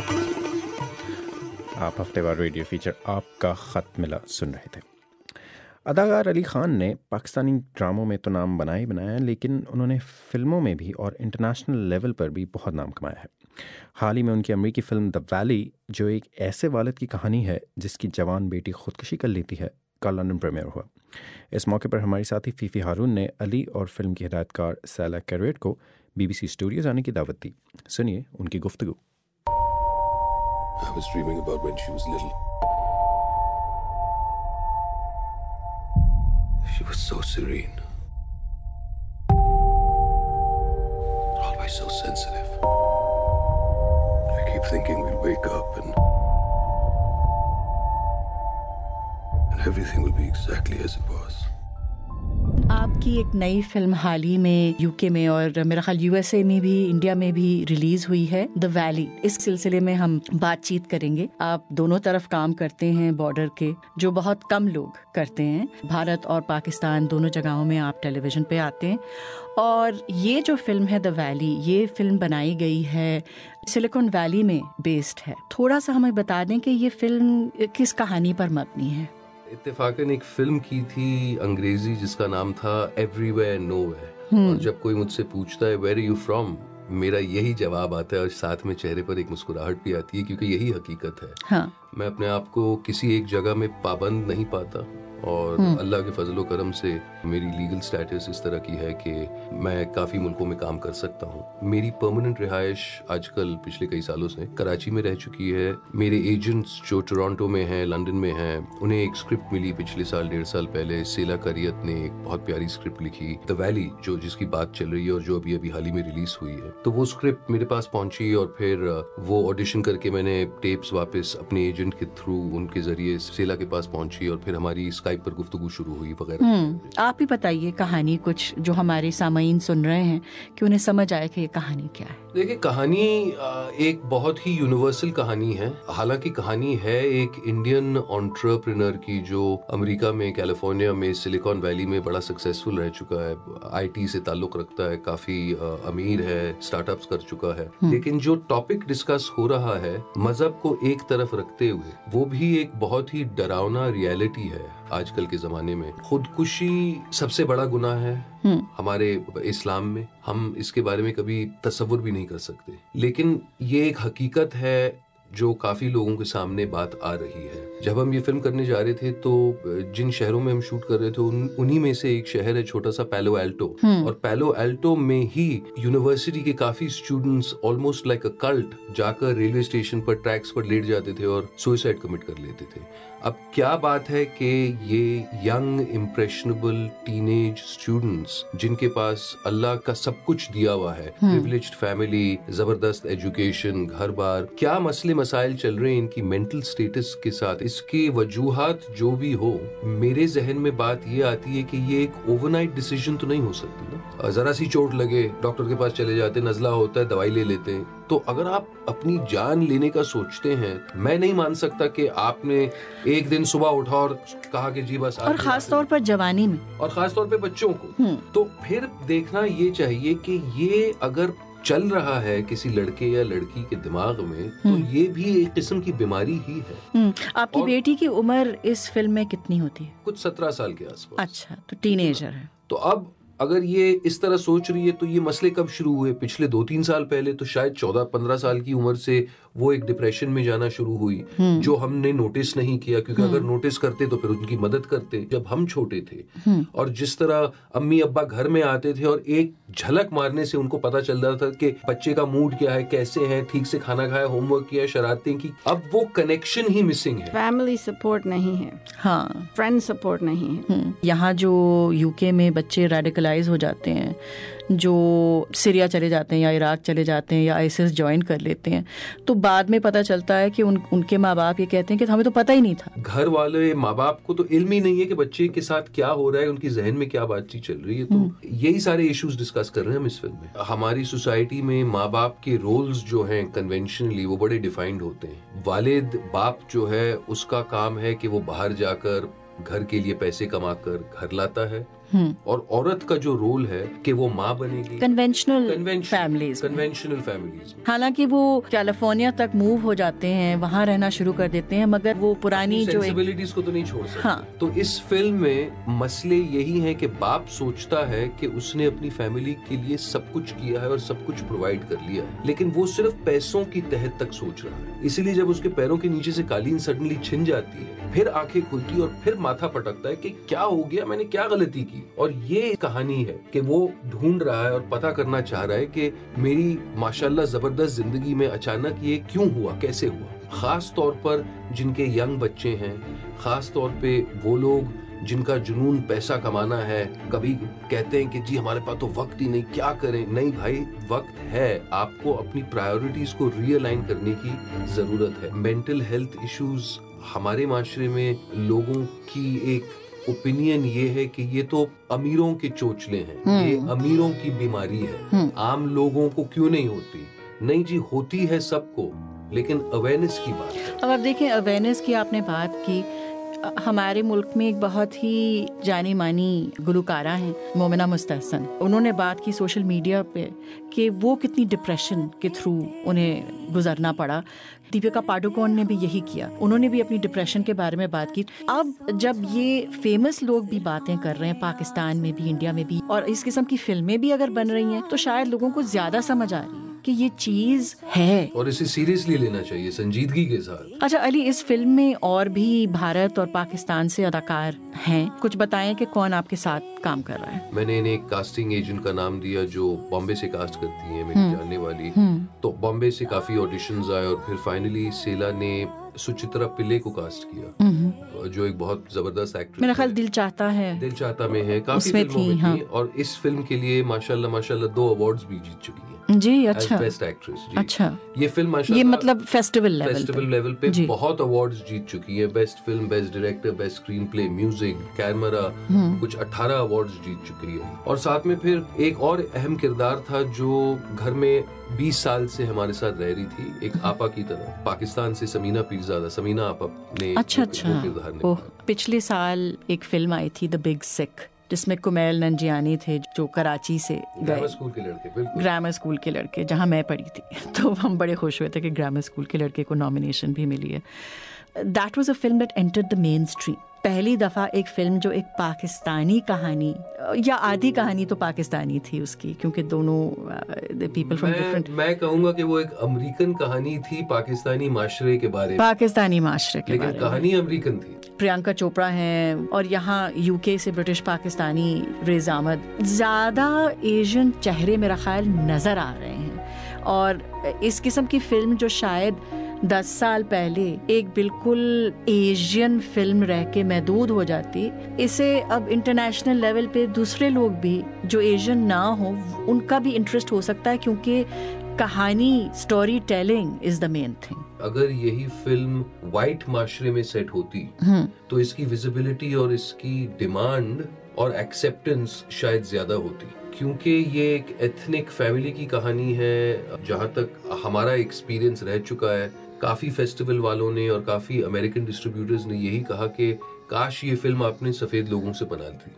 آپ ہفتے وار ریڈیو فیچر آپ کا خط ملا سن رہے تھے۔ اداکار علی خان نے پاکستانی ڈراموں میں تو نام بنایا ہی بنایا ہے، لیکن انہوں نے فلموں میں بھی اور انٹرنیشنل لیول پر بھی بہت نام کمایا ہے۔ حال ہی میں ان کی امریکی فلم دا ویلی، جو ایک ایسے والد کی کہانی ہے جس کی جوان بیٹی خودکشی کر لیتی ہے، کا لندن پریمیئر ہوا۔ اس موقع پر ہماری ساتھی فیفی ہارون نے علی اور فلم کی ہدایت کار سیلا کیرویٹ کو بی بی سی اسٹوڈیوز آنے کی دعوت دی۔ سنیے ان کی گفتگو۔ I was dreaming about when she was little. She was so serene. Always so sensitive. I keep thinking we'll wake up and and everything will be exactly as it was. آپ کی ایک نئی فلم حال ہی میں you کے میں اور میرا خیال یو ایس اے میں بھی، انڈیا میں بھی ریلیز ہوئی ہے، دا ویلی۔ اس سلسلے میں ہم بات چیت کریں گے۔ آپ دونوں طرف کام کرتے ہیں بارڈر کے، جو بہت کم لوگ کرتے ہیں۔ بھارت اور پاکستان دونوں جگہوں میں آپ ٹیلی ویژن پہ آتے ہیں، اور یہ جو فلم ہے دا ویلی، یہ فلم بنائی گئی ہے سلیکن ویلی میں بیسڈ ہے۔ تھوڑا سا ہمیں بتا دیں کہ یہ فلم کس کہانی پر مبنی ہے؟ اتفاقاً ایک فلم کی تھی انگریزی جس کا نام تھا ایوری ویئر نو ویئر، اور جب کوئی مجھ سے پوچھتا ہے ویئر آر یو فرام، میرا یہی جواب آتا ہے، اور ساتھ میں چہرے پر ایک مسکراہٹ بھی آتی ہے، کیونکہ یہی حقیقت ہے۔ ہاں، میں اپنے آپ کو کسی ایک جگہ میں پابند نہیں پاتا، اور اللہ کے فضل و کرم سے میری لیگل سٹیٹس اس طرح کی ہے کہ میں کافی ملکوں میں کام کر سکتا ہوں۔ میری پرماننٹ رہائش آج کل پچھلے کئی سالوں سے کراچی میں رہ چکی ہے۔ میرے ایجنٹس جو ٹورانٹو میں ہیں، لندن میں ہیں، انہیں ایک اسکرپٹ ملی پچھلے سال ڈیڑھ سال پہلے، سیلا کریت نے ایک بہت پیاری اسکرپٹ لکھی، دا ویلی، جو جس کی بات چل رہی ہے اور جو ابھی ابھی حال ہی میں ریلیز ہوئی ہے۔ تو وہ اسکرپٹ میرے پاس پہنچی، اور پھر وہ آڈیشن کر کے میں نے ٹیپس واپس اپنے ایجنٹ کے تھرو ان کے ذریعے سیلا کے پاس پہنچی، اور پھر ہماری اسکائپ پر گفتگو شروع ہوئی وغیرہ۔ آپ ہی بتائیے کہانی کچھ، جو ہمارے سامعین سن رہے ہیں، کہ انہیں سمجھ آئے کہ یہ کہانی کیا ہے۔ دیکھیں، کہانی ایک بہت ہی یونیورسل کہانی ہے، حالانکہ کہانی ہے ایک انڈین انٹرپرینر کی جو امریکہ میں، کیلیفورنیا میں، سلیکن ویلی میں بڑا سکسیسفل رہ چکا ہے، آئی ٹی سے تعلق رکھتا ہے، کافی امیر ہے، اسٹارٹ اپس کر چکا ہے۔ لیکن جو ٹاپک ڈسکس ہو رہا ہے مذہب کو ایک طرف رکھتے ہوئے، وہ بھی ایک بہت ہی ڈراؤنا ریئلٹی ہے۔ آج کل کے زمانے میں خودکشی سب سے بڑا گناہ ہے ہمارے اسلام میں، ہم اس کے بارے میں کبھی تصور بھی نہیں کر سکتے، لیکن یہ ایک حقیقت ہے جو کافی لوگوں کے سامنے بات آ رہی ہے۔ جب ہم یہ فلم کرنے جا رہے تھے تو جن شہروں میں ہم شوٹ کر رہے تھے انہی میں سے ایک شہر ہے چھوٹا سا پیلو ایلٹو، اور پیلو ایلٹو میں ہی یونیورسٹی کے کافی students almost like a cult جا کر ریلوے اسٹیشن پر ٹریکس پر لیٹ جاتے تھے اور سوئسائڈ کمٹ کر لیتے تھے۔ اب کیا بات ہے کہ یہ young impressionable teenage students جن کے پاس اللہ کا سب کچھ دیا ہوا ہے، پریویلیجڈ فیملی، زبردست ایجوکیشن، گھر بار، کیا مسئلے مسائل چل رہے ہیں ان کی مینٹل سٹیٹس کے ساتھ، اس کی وجوہات جو بھی ہو، میرے ذہن میں بات یہ آتی ہے کہ یہ ایک اوور نائٹ ڈیسیژن تو نہیں ہو سکتی نا۔ ذرا سی چوٹ لگے ڈاکٹر کے پاس چلے جاتے، نزلہ ہوتا ہے دوائی لے لیتے ہیں، تو اگر آپ اپنی جان لینے کا سوچتے ہیں، میں نہیں مان سکتا کہ آپ نے ایک دن صبح اٹھا اور کہا کہ جی بس، اور خاص طور پر جوانی میں، اور خاص طور پہ بچوں کو، تو پھر دیکھنا یہ چاہیے کہ یہ اگر چل رہا ہے کسی لڑکے یا لڑکی کے دماغ میں تو یہ بھی ایک قسم کی بیماری ہی ہے۔ آپ کی بیٹی کی عمر اس فلم میں کتنی ہوتی ہے؟ کچھ سترہ سال کے آس پاس۔ اچھا، تو ٹین ایجر ہے۔ تو اب اگر یہ اس طرح سوچ رہی ہے تو یہ مسئلے کب شروع ہوئے؟ پچھلے دو تین سال پہلے تو شاید چودہ پندرہ سال کی عمر سے وہ ایک ڈپریشن میں جانا شروع ہوئی، جو ہم نے نوٹس نہیں کیا، کیونکہ اگر نوٹس کرتے تو پھر ان کی مدد کرتے۔ جب ہم چھوٹے تھے اور جس طرح امی ابا گھر میں آتے تھے اور ایک جھلک مارنے سے ان کو پتا چل رہا تھا کہ بچے کا موڈ کیا ہے، کیسے ہیں، ٹھیک سے کھانا کھایا، ہوم ورک کیا، شرارتیں کی، اب وہ کنیکشن ہی مسنگ ہے۔ فیملی سپورٹ نہیں ہے، ہاں، فرینڈ سپورٹ نہیں ہے۔ یہاں جو یو کے میں بچے ریڈیکلائز ہو جاتے ہیں، جو سیریا چلے جاتے ہیں یا عراق چلے جاتے ہیں یا آئیسس جوائن کر لیتے ہیں، تو بعد میں پتہ چلتا ہے کہ ان ان کے ماں باپ یہ کہتے ہیں کہ ہمیں تو پتہ ہی نہیں تھا۔ گھر والے ماں باپ کو تو علم ہی نہیں ہے کہ بچے کے ساتھ کیا ہو رہا ہے، ان کی ذہن میں کیا بات چیت چل رہی ہے۔ تو یہی سارے ایشوز ڈسکس کر رہے ہیں ہم اس فلم میں۔ ہماری سوسائٹی میں ماں باپ کے رولز جو ہیں کنونشنلی وہ بڑے ڈیفائنڈ ہوتے ہیں۔ والد باپ جو ہے اس کا کام ہے کہ وہ باہر جا کر گھر کے لیے پیسے کما کر گھر لاتا ہے، اور عورت کا جو رول ہے کہ وہ ماں بنے گی کنونشنل فیملیز کنونشنل فیملیز حالانکہ وہ کیلیفورنیا تک موو ہو جاتے ہیں, وہاں رہنا شروع کر دیتے ہیں, مگر وہ پرانی جو سینسیبلٹیز کو تو نہیں چھوڑ سکتے. تو اس فلم میں مسئلے یہی ہیں کہ باپ سوچتا ہے کہ اس نے اپنی فیملی کے لیے سب کچھ کیا ہے اور سب کچھ پرووائڈ کر لیا ہے, لیکن وہ صرف پیسوں کی تحت تک سوچ رہا ہے. اسی لیے جب اس کے پیروں کے نیچے سے قالین سڈنلی چھن جاتی ہے, پھر آنکھیں کھلتی اور پھر ماتھا پٹکتا ہے کہ کیا ہو گیا, میں نے کیا غلطی کی. اور یہ کہانی ہے کہ وہ ڈھونڈ رہا ہے اور پتا کرنا چاہ رہا ہے کہ میری ماشاءاللہ زبردست زندگی میں اچانک یہ کیوں ہوا, کیسے ہوا. خاص طور پر جن کے ینگ بچے ہیں, خاص طور پہ وہ لوگ جن کا جنون پیسہ کمانا ہے, کبھی کہتے ہیں کہ جی ہمارے پاس تو وقت ہی نہیں, کیا کریں. نہیں بھائی, وقت ہے, آپ کو اپنی پرائیورٹیز کو ری الائن کرنے کی ضرورت ہے. مینٹل ہیلتھ ایشوز ہمارے معاشرے میں لوگوں کی ایک اوپینین یہ ہے کہ یہ تو امیروں کے چوچلے ہیں, یہ امیروں کی بیماری ہے, عام لوگوں کو کیوں نہیں ہوتی. نہیں جی, ہوتی ہے سب کو, لیکن اویئرنیس کی بات ہے. اب آپ دیکھیں, اویئرنیس کی آپ نے بات کی, ہمارے ملک میں ایک بہت ہی جانی مانی گلوکارہ ہیں مومنہ مستحسن, انہوں نے بات کی سوشل میڈیا پہ کہ وہ کتنی ڈپریشن کے تھرو انہیں گزرنا پڑا. دیپیکا پاڈوکون نے بھی یہی کیا, انہوں نے بھی اپنی ڈپریشن کے بارے میں بات کی. اب جب یہ فیمس لوگ بھی باتیں کر رہے ہیں, پاکستان میں بھی, انڈیا میں بھی, اور اس قسم کی فلمیں بھی اگر بن رہی ہیں, تو شاید لوگوں کو زیادہ سمجھ آ رہی ہے کہ یہ چیز ہے اور اسے سیریسلی لینا چاہیے, سنجیدگی کے ساتھ. اچھا علی, اس فلم میں اور بھی بھارت اور پاکستان سے اداکار ہیں, کچھ بتائیں کہ کون آپ کے ساتھ کام کر رہا ہے. میں نے انہیں ایک کاسٹنگ ایجنٹ کا نام دیا جو بامبے سے کاسٹ کرتی ہیں, میری جاننے والی. تو بامبے سے کافی آڈیشنز آئے اور پھر فائنلی سیلا نے سچترا پلے کو کاسٹ کیا, جو ایک بہت زبردست ایکٹریس. میرا خیال دل چاہتا ہے, دل چاہتا میں ہے, کافی فلموں میں تھی, اور اس فلم کے لیے ماشاءاللہ ماشاءاللہ دو ایوارڈز بھی جیت چکی ہیں. جی اچھا, بیسٹ ایکٹریس. اچھا, یہ فلم ماشاءاللہ یہ مطلب فیسٹیول لیول فیسٹیول لیول پہ بہت ایوارڈز جیت چکی ہے. Best film, best director, best screenplay, music, camera, کچھ اٹھارہ ایوارڈز جیت چکی ہے. اور ساتھ میں پھر ایک اور اہم کردار تھا جو گھر میں بیس سال سے ہمارے ساتھ رہ رہی تھی, ایک آپا کی طرح, پاکستان سے سمینہ پیرزادہ, سمینہ آپا نے اچھا اچھا پچھلے سال ایک فلم آئی تھی دا بگ سکھ, جس میں کمیل ننجیانی تھے جو کراچی سے گئے, گرامر اسکول کے لڑکے, جہاں میں پڑھی تھی. تو ہم بڑے خوش ہوئے تھے کہ گرامر اسکول کے لڑکے کو نامینیشن بھی ملی ہے. That was a film that entered the mainstream. پہلی دفعہ ایک فلم جو ایک پاکستانی کہانی, یا آدھی کہانی تو پاکستانی تھی اس کی, کیونکہ دونوں پیپل فرام ڈفرنٹ. میں کہوں گا کہ وہ ایک امریکن کہانی تھی پاکستانی معاشرے کے بارے میں, پاکستانی معاشرے کے بارے میں, لیکن کہانی امریکن تھی. پریانکا چوپڑا ہیں, اور یہاں یو کے سے برٹش پاکستانی ریز احمد. زیادہ ایشین چہرے میرا خیال نظر آ رہے ہیں, اور اس قسم کی فلم جو شاید دس سال پہلے ایک بالکل ایشین فلم رہ کے محدود ہو جاتی, اسے اب انٹرنیشنل لیول پہ دوسرے لوگ بھی جو ایشین نہ ہو, ان کا بھی انٹرسٹ ہو سکتا ہے, کیونکہ کہانی, storytelling is the main thing. اگر یہی فلم وائٹ معاشرے میں سیٹ ہوتی تو اس کی ویزیبلٹی اور اس کی ڈیمانڈ اور ایکسیپٹنس شاید زیادہ ہوتی, کیونکہ یہ ایک ایتھنک فیملی کی کہانی ہے. جہاں تک ہمارا ایکسپیرینس رہ چکا ہے, کافی فیسٹیول والوں نے اور کافی امریکن ڈسٹریبیوٹرز نے یہی کہا کہ کاش یہ فلم آپ نے سفید لوگوں سے بنا دی.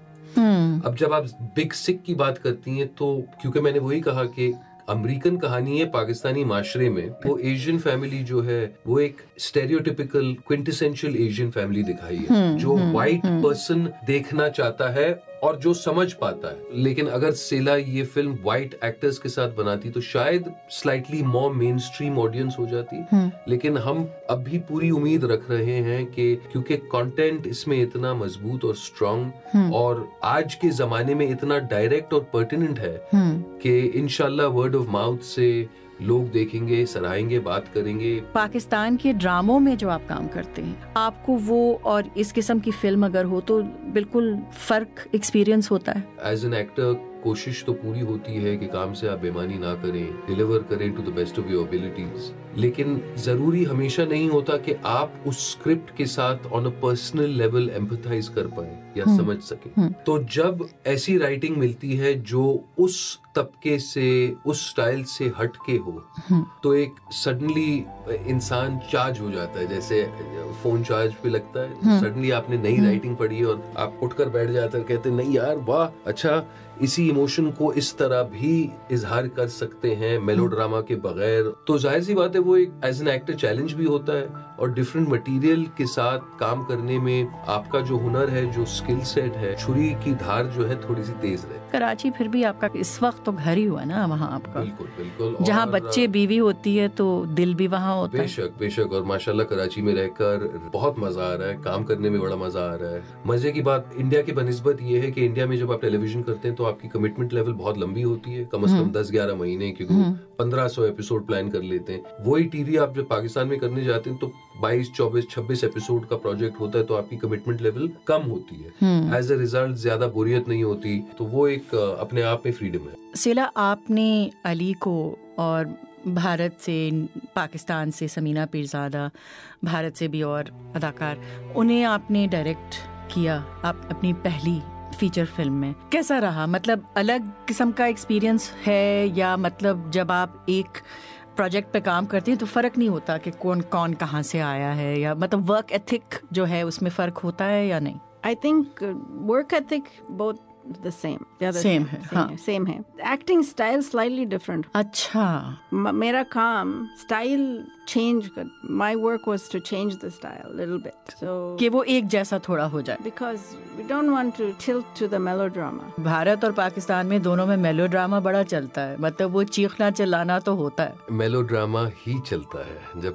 اب جب آپ بگ سکھ کی بات کرتی ہیں تو کیونکہ میں نے وہی کہا کہ امریکن کہانی ہے پاکستانی معاشرے میں, وہ ایشین فیملی جو ہے وہ ایک اسٹیریوٹیپیکل کوئنٹیسینشل ایشین فیملی دکھائی ہے, جو وائٹ پرسن دیکھنا چاہتا ہے اور جو سمجھ پاتا ہے. لیکن اگر سیلا یہ فلم وائٹ ایکٹرز کے ساتھ بناتی تو شاید slightly more mainstream audience ہو جاتی. لیکن ہم اب بھی پوری امید رکھ رہے ہیں کہ کیونکہ کانٹینٹ اس میں اتنا مضبوط اور اسٹرانگ اور آج کے زمانے میں اتنا ڈائریکٹ اور پرٹیننٹ ہے کہ انشاءاللہ ورڈ آف ماؤتھ سے لوگ دیکھیں گے, سراہیں گے, بات کریں گے. پاکستان کے ڈراموں میں جو آپ کام کرتے ہیں, آپ کو وہ اور اس قسم کی فلم اگر ہو تو بالکل فرق ایکسپیرینس ہوتا ہے. ایز این ایکٹر کوشش تو پوری ہوتی ہے کہ کام سے آپ بےمانی نہ کریں, ڈیلیور کریں to the best of your abilities, لیکن ضروری ہمیشہ نہیں ہوتا کہ آپ اس اسکرپٹ کے ساتھ on a personal level empathize کر پائیں. या समझ सके। तो जब ऐसी राइटिंग मिलती है जो उस तबके से, उस स्टाइल से हट के हो, तो एक सडनली इंसान चार्ज हो जाता है, जैसे फोन चार्ज पे लगता है। सडनली आपने नई राइटिंग पढ़ी है और आप उठकर बैठ जाते हैं, कहते नहीं यार वाह, अच्छा इसी इमोशन को इस तरह भी इजहार कर सकते हैं मेलोड्रामा के बगैर। तो जाहिर सी बात है वो एक एज एन एक्टर चैलेंज भी होता है, और डिफरेंट मटेरियल के साथ काम करने में आपका जो हुनर है, जो स्किल सेट है, छुरी की धार जो है थोड़ी सी तेज रहे। कराची फिर भी आपका इस वक्त तो घर ही हुआ ना वहाँ आपका। बिल्कुल बिल्कुल, जहाँ बच्चे बीवी होती है तो दिल भी वहाँ होता है। बेशक बेशक, और माशाल्लाह कराची में रहकर बहुत मजा आ रहा है, काम करने में बड़ा मजा आ रहा है। मजे की बात इंडिया की बनिस्बत ये है कि इंडिया में जब आप टेलीविजन करते हैं तो आपकी कमिटमेंट लेवल बहुत लंबी होती है, कम से कम दस ग्यारह महीने, क्योंकि पंद्रह सौ एपिसोड प्लान कर लेते हैं। वही टीवी आप जब पाकिस्तान में करने जाते हैं तो बाईस चौबीस छब्बीस एपिसोड का प्रोजेक्ट होता है, तो आपकी कमिटमेंट लेवल कम होती है। एज ए रिजल्ट ज्यादा बोरियत नहीं होती, तो वो एक अपने आप में फ्रीडम है। सिला, आपने अली को और भारत से, पाकिस्तान से समीना पीरजादा, भारत से भी और अदाकार, उन्हें आपने डायरेक्ट किया आप अपनी पहली फीचर फिल्म में। कैसा रहा? मतलब अलग किस्म का एक्सपीरियंस है, या मतलब जब आप एक प्रोजेक्ट पे काम करते हैं तो फ़र्क नहीं होता कि कौन कौन कहाँ से आया है, या मतलब वर्क एथिक जो है उसमें फ़र्क होता है या नहीं? आई थिंक वर्क एथिक बहुत the same, सेम है, हाँ सेम है। Acting style slightly different. अच्छा, म- मेरा काम स्टाइल चेंज कर, my work was to change the style little bit, so कि वो एक जैसा थोड़ा हो जाए, because we don't want to tilt to the melodrama. Bharat और पाकिस्तान में दोनों में मेलोड्रामा बड़ा चलता है, मतलब वो चीखना चिल्लाना तो होता है। मेलोड्रामा ही चलता है जब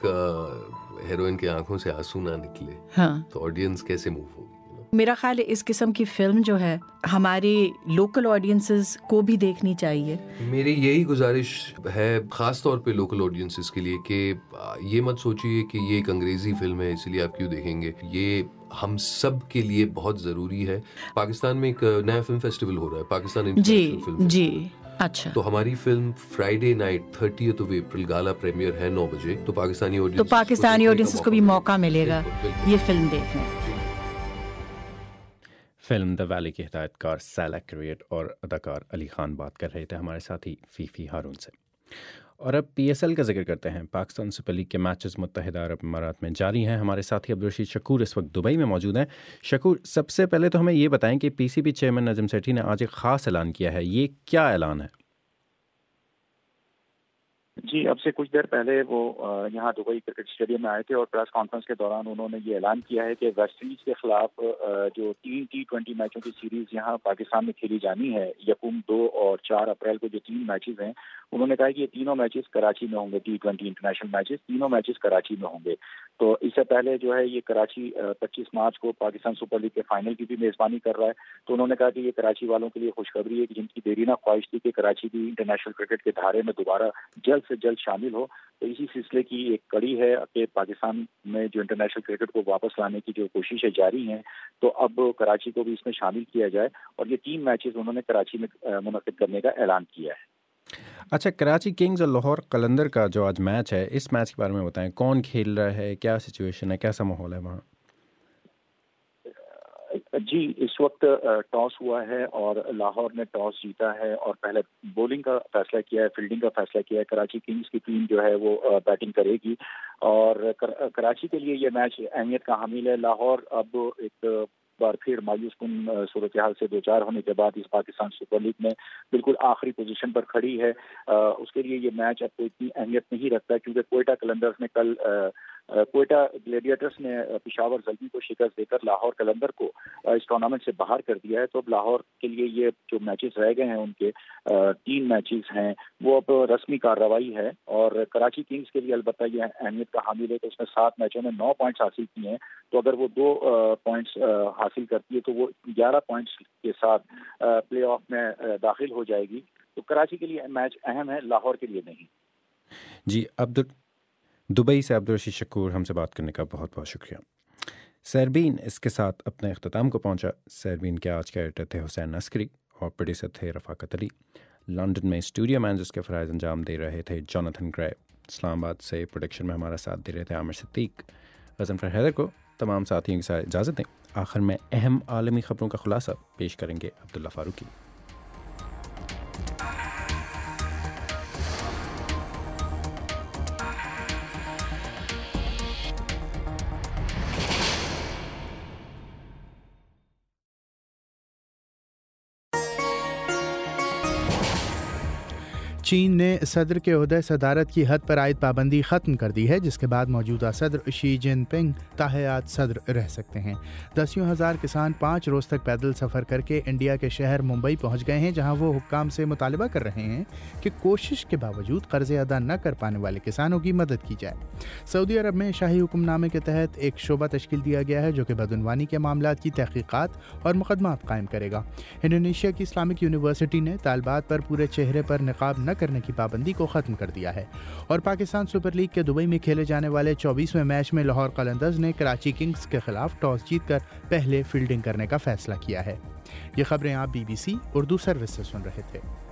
तक हीरोइन की आंखों से आंसू ना निकले, हाँ, तो ऑडियंस कैसे मूव होगी? मेरा ख्याल है इस किस्म की फिल्म जो है हमारे लोकल ऑडियंसेस को भी देखनी चाहिए। मेरी यही गुजारिश है खास तौर पे लोकल ऑडियंसेस के लिए कि ये मत सोचिए कि ये एक अंग्रेजी फिल्म है इसलिए आप क्यों देखेंगे। ये हम सब के लिए बहुत जरूरी है। पाकिस्तान में एक नया फिल्म फेस्टिवल हो रहा है, पाकिस्तान इंटरनेशनल फिल्म जी, अच्छा, तो हमारी film Friday night thirtieth of April gala premiere है नौ बजे, तो पाकिस्तानी ऑडियंस तो पाकिस्तानी ऑडियंसेस को भी मौका मिलेगा ये फिल्म देखने। फिल्म द वैली के हिदायतकार सैला क्रिएट और अदाकार अली खान बात कर रहे थे हमारे साथी फीफी हारून से। और अब पीएसएल का जिक्र करते हैं। पाकिस्तान सुपर लीग के मैचेस मुत्तहिदा अरब इमारात में जारी हैं। हमारे साथी अब्दुलरशीद शकूर इस वक्त दुबई में मौजूद हैं। शकूर, सबसे पहले तो हमें ये बताएं कि पीसीबी चेयरमैन नजम सेठी ने आज एक ख़ास ऐलान किया है, ये क्या ऐलान है? जी, अब से कुछ देर पहले वो यहाँ दुबई क्रिकेट स्टेडियम में आए थे और प्रेस कॉन्फ्रेंस के दौरान उन्होंने ये ऐलान किया है कि वेस्ट इंडीज के खिलाफ जो तीन टी ट्वेंटी मैचों की सीरीज यहाँ पाकिस्तान में खेली जानी है, यकम दो और चार अप्रैल को जो तीन मैचेस हैं, उन्होंने कहा कि ये तीनों मैचेस कराची में होंगे। टी ट्वेंटी इंटरनेशनल मैचेस तीनों मैचेस कराची में होंगे। तो इससे पहले जो है ये कराची पच्चीस मार्च को पाकिस्तान सुपर लीग के फाइनल की भी मेजबानी कर रहा है। तो उन्होंने कहा कि ये कराची वालों के लिए खुशखबरी है कि जिनकी देरीना ख्वाहिश थी कि कराची भी इंटरनेशनल क्रिकेट के धारे में दोबारा जल्द से जल्द शामिल हो, तो इसी सिलसिले की एक कड़ी है कि पाकिस्तान में जो इंटरनेशनल क्रिकेट को वापस लाने की जो कोशिशें जारी हैं, तो अब कराची को भी इसमें शामिल किया जाए और ये तीन मैचेस उन्होंने कराची में मुनक्किद करने का ऐलान किया है। अच्छा, कराची किंग्स और लाहौर कलंदर का जो आज मैच है, इस मैच के बारे में बताएं, कौन खेल रहा है, क्या सिचुएशन है, कैसा माहौल है वहाँ? जी, इस वक्त टॉस हुआ है और लाहौर ने टॉस जीता है और पहले बॉलिंग का फैसला किया है, फील्डिंग का फैसला किया है। कराची किंग्स की टीम जो है वो बैटिंग करेगी और कर, कराची के लिए ये मैच अहमियत का हामिल है। लाहौर अब एक बार फिर मायूस कुन सूरत हाल से दो चार होने के बाद इस पाकिस्तान सुपर लीग में बिल्कुल आखिरी पोजीशन पर खड़ी है। आ, उसके लिए ये मैच अब कोई इतनी अहमियत नहीं रखता क्योंकि कोयटा कलंदर्स ने कल आ, कोयटा ग्लेडिएटर्स ने पिशावर जल्दी को शिकस्त देकर लाहौर कलंदर को इस टूर्नामेंट से बाहर कर दिया है। तो अब लाहौर के लिए ये जो मैचेस रह गए हैं, उनके तीन मैचेस हैं, वो अब रस्मी कार्रवाई है। और कराची किंग्स के लिए अलबत्ता ये अहमियत का हामिल है कि उसने सात मैचों में नौ पॉइंट्स हासिल किए हैं। तो अगर वो दो पॉइंट्स हासिल करती है तो वो ग्यारह पॉइंट्स के साथ प्ले ऑफ में दाखिल हो जाएगी। तो कराची के लिए मैच अहम है, लाहौर के लिए नहीं। जी, अब्दुल दुबई से अब्दुलरशीद शकूर हमसे बात करने का बहुत बहुत शुक्रिया। सैरबीन इसके साथ अपने अख्ताम को पहुंचा। सैरबीन के आज के एडिटर थे हुसैन अस्करी और प्रोड्यूसर थे रफ़ाकत अली। लंदन में स्टूडियो मैनेजर्स के फ़राइज़ अंजाम दे रहे थे जॉनथन ग्रे। इस्लामाबाद से प्रोडक्शन में हमारा साथ दे रहे थे आमिर सिद्दीक। गज़नफ़र हैदर को تمام ساتھیوں کے ساتھ اجازت دیں. آخر میں اہم عالمی خبروں کا خلاصہ پیش کریں گے عبداللہ فاروقی. چین نے صدر کے عہدہ صدارت کی حد پر عائد پابندی ختم کر دی ہے، جس کے بعد موجودہ صدر شی جن پنگ تاحیات صدر رہ سکتے ہیں. دسیوں ہزار کسان پانچ روز تک پیدل سفر کر کے انڈیا کے شہر ممبئی پہنچ گئے ہیں، جہاں وہ حکام سے مطالبہ کر رہے ہیں کہ کوشش کے باوجود قرضے ادا نہ کر پانے والے کسانوں کی مدد کی جائے. سعودی عرب میں شاہی حکم نامے کے تحت ایک شعبہ تشکیل دیا گیا ہے جو کہ بدعنوانی کے معاملات کی تحقیقات اور مقدمات قائم کرے گا. انڈونیشیا کی اسلامک یونیورسٹی نے طالبات پر پورے چہرے پر نقاب نہ کرنے کی پابندی کو ختم کر دیا ہے. اور پاکستان سپر لیگ کے دبئی میں کھیلے جانے والے چوبیسویں میچ میں لاہور قلندرز نے کراچی کنگز کے خلاف ٹاس جیت کر پہلے فیلڈنگ کرنے کا فیصلہ کیا ہے. یہ خبریں آپ B B C Urdu service سے سن رہے تھے.